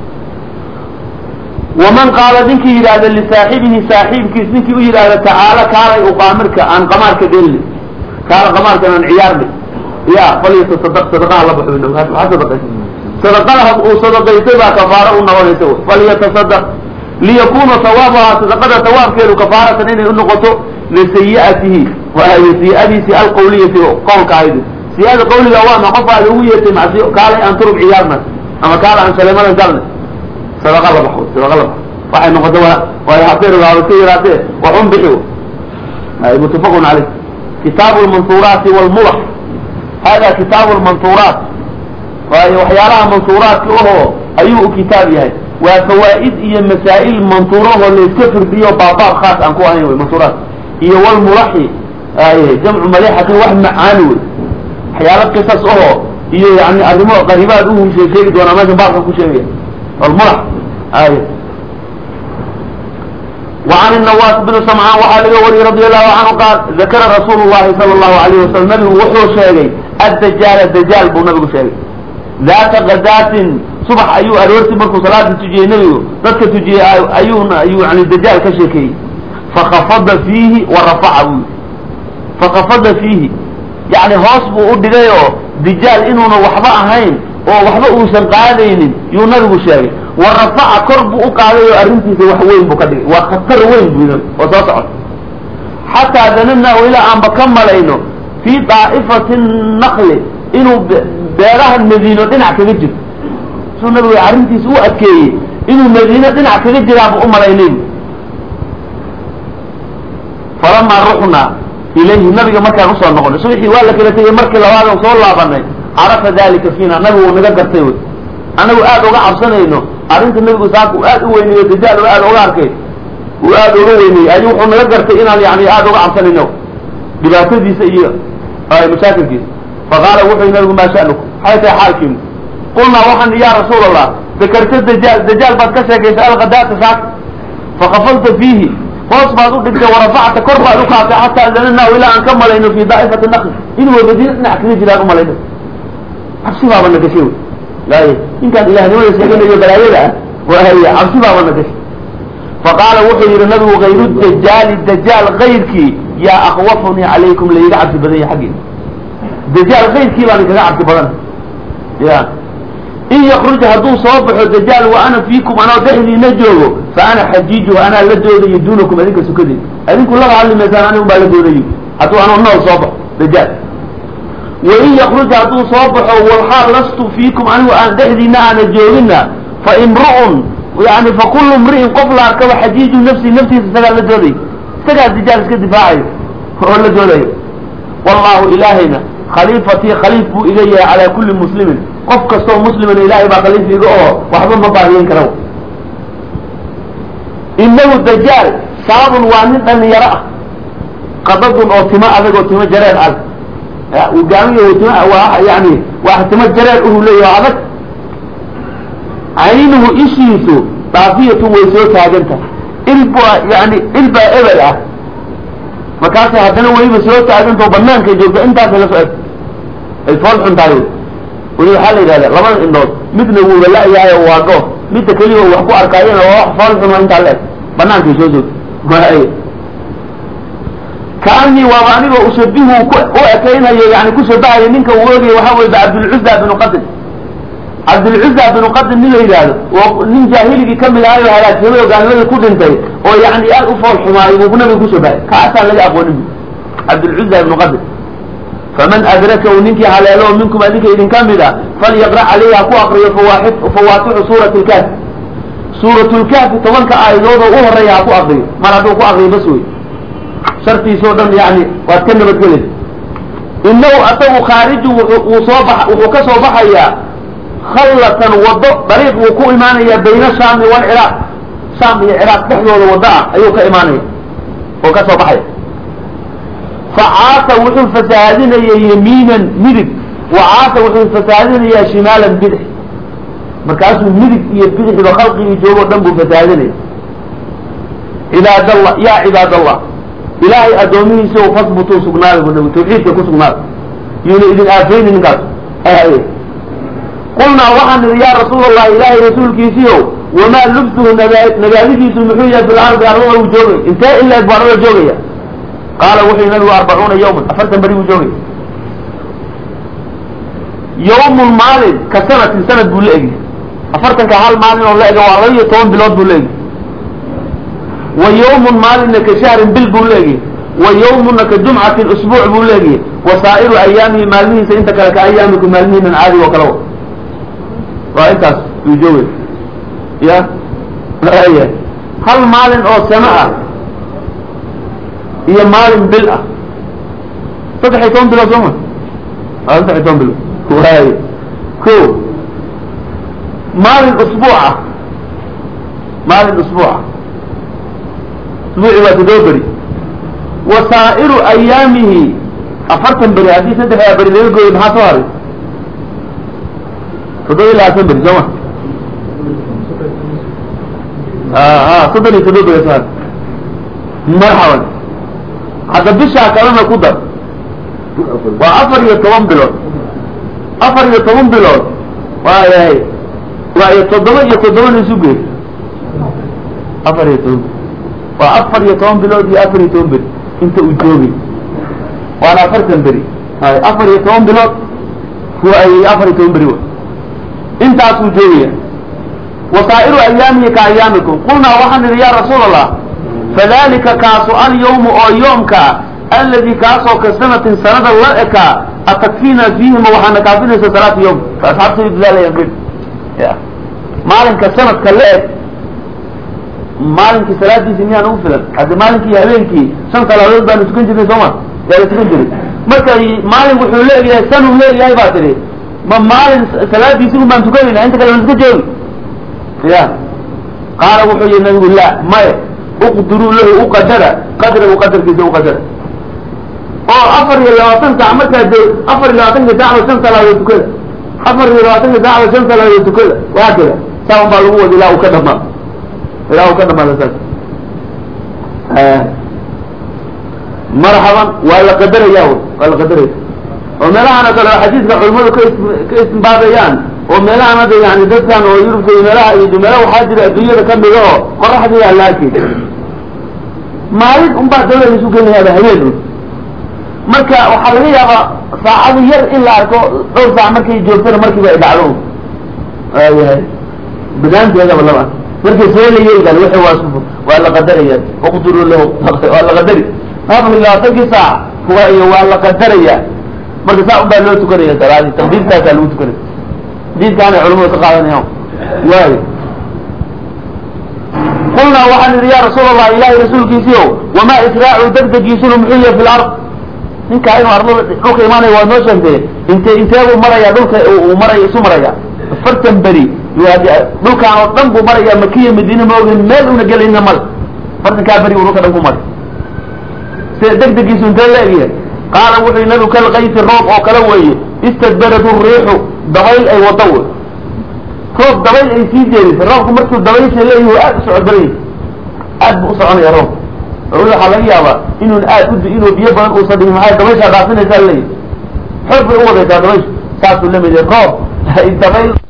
ومن قال ذنك إرادة لصاحبه صاحبك ذنك إرادة تعالى كان أقامرك عن قمارك دلي كان قمارك عن عيارك يا فليتصدق صدقاء الله بحبه هذا صدقاء صدقاء وصدقاء كفارة ونقول فليتصدق ليكون ثوابها صدقاء ثواب كيلو كفارة إنه النقطة لسيئته وهي سيئته القولية قول كايد سيئة قولي لوانا قفع الهوية مع سيئة قال أن ترب عيارنا أما قال عن سليمان الجنة صدق الله بحوث صدق الله بحوث وحي نقطة وهي حطير وعوثيراته وحن بحوث متفق عليه. كتاب المنصورات والملح هذا كتاب المنصورات وهي وحيالها منصورات وهو أيه كتابها وفوائد هي مسائل منصورة واللي يسكفر فيه وبعضها خاص عن قوانين والمنصورات هي والملحي آه جمع مليحة واحد معانوي حيالات قصص اهو هي يعني أرماء قريبات اوهم شيء شيء وانا ما جنبارك كل شيء الملح آه. وعن النواس بن سمعان وحالي وري رضي الله عنه قال ذكر رسول الله صلى الله عليه وسلم نبي وحو شيء الدجال الدجال بو نبي شيء ذات غدات صبح أيو أرورتي مركو صلاة تجي نبي ذاتك تجي أيو أيو يعني الدجال كشيكي فخفض فيه ورفعه فخفض فيه يعني هاصبه قدقايو دجال إنه وحباء هين ووحباء سنقالين يونرغو شاي ورفع كربه قاليو أرنتي في وحوين بكدي وخطر وين بينه وتصعد حتى ذننا إلى أن بكملينه في طائفة النقل إنه بيراه المدينة دنع كجد سو نبي أرنتي سوء أكي إنه المدينة دنع كجد أبو أمرينين فلما رحنا إليه النبي مكة رسول نقول سوحي ولا كده تيجي مركي لواده وصول الله بني عرف ذلك فينا نبي ونقدر تيوي أنا وقاد وقع عبسنا إنه أرنت النبي ساق وقاد ويني الرجال وقاد وقع كي وقاد ويني أيوه ونقدر تينا يعني قاد وقع عبسنا إنه بباتدي سيئة هاي مشاكل كي فقال وحي النبي ما شأنك حيث حاكم قلنا وحن يا رسول الله ذكرت الدجال الدجال بعد كشك يسأل غداة ساق فقفلت فيه فوص بعض قلت ورفعت كربة لقاة حتى أذننا إلى أن كمل إنه في دائفة النخل إنه مدينة نحكي نجي لأنه ملينه cabsi baabana gashay wey laaye ninkaan ilahnimada sheeganayo balaayada ah wahaya cabsi baabana gashay faqaala wuxuu yihi nabigu hayru dajaali dajaal kayrkii yaa akhwafunii calaykum laiga cabsi badan yahay xaggiina dajaal kayrkii baan ikaga cabsi badan ya in yakruj hadduu soo baxo dajaal wa ana fiikum anoo dhexdiina joogo fa ana xajiijuhu anaa la doodayo duunakum adinka sukadeed adinku laba hadli maysaan anigu baa la doodayo hadduu anoo nool soo baxo dajaal wain yakruj hadduu soo baxo walxaal lastu fiikum anigu aan dhexdiina aana joogina fa imru'un yani fa kullu imri'in qof la arkaba xajiiju nafsi naftiisa isagaa la doodayo isagaa dajaal iska difaacayo oo la doodayo wallahu ilaahayna khaliifatii khaliif buu iga yahay calaa kulli muslimin qof kastoo muslimana ilaahay baa khaliif iga oo waxba ma baahiyen kara inahu dajaal saabun waa nin dhalinyaro ah qadadun oo timo adag oo timo jareer ah ugaamiyo timo waa yani waa timo jareer uhu leeyahay adag caynuhu ishiisu daafiyatun way soo taaganta ilba yani ilbaa ebel ah markaasay haddana weliba soo taaganta oo banaanka joogta intaasay la socota ay fool xun tahay weli waxaa la yidhahda labada indhood midna wuuba la-yahay oo waa goof midda keliya wax ku arkaayana waa wax fool xun oo intaa le-eg bannaankay soo joogta maay kaanii waaba anigoo ushabihu u ekaynayo yani ku shabahayo ninka uu oogaya waxaa wey cabdulcuza binu qadin cabdulcuza binu qadin nin la yidhaahdo oo nin jaahiligii kamid ahay oo halaagsamay oo gaalnimadii ku dhintay oo yani aad u fool xumaayo buu nabiga ku shabahay kaasaan laga aqoonin cabdulcuza ibnu qadin faman adrakahu ninkii haleelo minkum adinka idin kamid a falyaqra calayhi ha ku akriyo fawaatixu suurati lkaafi suurat lkaafi tobanka aayadood oo u horeeya ha ku akriyo mar hadduu ku akriyo bas wey shartiisoo dhan yani waad ka nabadgelaysa inahu asagu khaariju wuu soo ba wuxuu ka soo baxayaa khallatan wado dariiq wuu ku imaanayaa bayna shaami walciraaq shaam iyo ciraaq dhexdooda wado ah ayuu ka imaanaya oo ka soo baxaya facaasa wuxuu fasahaadinaya yamiinan midig wacaasa wuxuu fasahaadinayaa shimaalan bidix markaasuu midig iyo bidixba khalqigii joogo o dhan buu fasahaadinaya cibaad allah ya cibaad allah ilaahay addoomihiisa u fasbutuu sugnaaday bu nabi tawxiidka ku sugnaaday yuuna idin aafeyni ninkaas qulnaa waxaan nidhi yaa rasuul allahi ilaahay rasuulkiisiio wamaa lubsuhu nagaa nagaadidiisu muxuu yahay fil ardi arlada uu joogay intee ilaeg bu arlada joogaya qaala wuxuu nabigu arbacuuna yawman afartan beri buu joogaya yawmun maalin ka sanatin sanad buu la egyahay afartanka hal maalin oo la ega waa laba iyo toban bilood buu la egyahay wa yawmun maalinna ka shahrin bil buu leegihi wa yawmuna ka jumcatin usbuuc buu leegihi wa saa'iru ayaamihi maalmihiisa inta kale ka ayaamiku maalmihiinan caadi oo kale waa intaas uu joogay ya aya hal maalin oo sano ah iyo maalin bil ah saddex iyo toban bilood sooma a saddex iyo toban bilood waay ko maalin usbuuca maalin usbuuca usbuuci waa todoba beri wa saa'iru ayaamihi afartan beri haddii saddexdaa beri laga gooyo maxaa soo haray toddoba iyo labaatan beri sooma a soddon iyo toddoba beri soo haray marxaban hadda bishaa kalena ku dar waa afar iyo toban bilood afar iyo toban bilood waayahay waa iyo toddoba iyo toddobana isu geey afar iyo toban waa afar iyo toban bilood iyo afar iyo toban beri inta uu joogay waana afartan beri hay afar iyo toban bilood waay afar iyo toban beri w intaasuu joogaya wasaa'iru ayaamihi ka ayaamikum qulnaa waxaan idhi ya rasuul allah fadalika kaasu alyawmu oo yoomka aladi kaasoo ka sanatin sanada la ekaa atakfiina fiihima waxaana kaafinaysa salaata yawm asxaabta idlaalaya ya maalinka sanadka la eg maalinkii salaadiisi miyaan ugu filan haddi maalinkii iyo habeenkii shan salaadood baanu tukan jirnay sooma yaa la tukan jiray marka maalin wuxuu leeyahay sanuu leeyahay baa tidhi ma maalin salaadiisi un baan tukanayna inta kale aan iska joogi ya qaala wuxuu yihi nabigu la maya uqdiruu lahu uqadara qadrahu qadarkiisa uqadara oo afar iyo labaatan saac markaa de afar iyo labaatanka saacba shan salaadood tukada afar iyo labaatanka saacba shan salaadood tukada waa kada saa un baa lagu wada ilaa uu ka dhamaa ilaa uu ka dhamaada saas marxaban waa la qadaraya waa la qadaraya وملاها أنا قالوا حديث علماء كيس كيس بابيان وملاها هذا يعني دكان ويروح في ملاها يدو ملاها وحاجة الدنيا كم بيجوا قرح دي علاكي ما عرف أم بعد دولة يسوق لي هذا هيلو مركا وحلقية ساعة ير إلا أكو أو ساعة مركا يجوزنا مركا بيدعلون أيه بدان هذا والله مركا سوي لي قال وحي واسفه ولا قدرية اقدروا له ولا قدري هذا الله تجي ساعة هو ولا قدرية مركا ساعة بقى لو تكريه ترى تقدير تاع لو تكريه دي كان علماء تقالنا يوم واي قلنا وعن يا رسول الله إلهي رسول كيسيو وما إسراع دقدق يسول محية في الأرض إنك عينو أرضو روك إيماني ونوشن دي انت انتابو مريا دولك ومريا يسو مريا فرتن بري دولك عن الضنب مريا مكية مدينة موغن مال ونقل إنا مال فرتن كابري وروك دنكو مريا دقدق يسول تلاقيه قال وحي نبو كالغيث الروب أو كالوي استدبرت الريح ضغيل أي وطول روب ضغيل أي سيجري في الروب مركو ضغيل سيليه وآد سعود بريد آد بقصعون يا روب أقول لك على إيابا إنه الآد كد إنه بيبقى أقصده معايا ضغيل شعباسين يسال لي حب الأوضة يا ضغيل ساعته لمن الروب الضغيل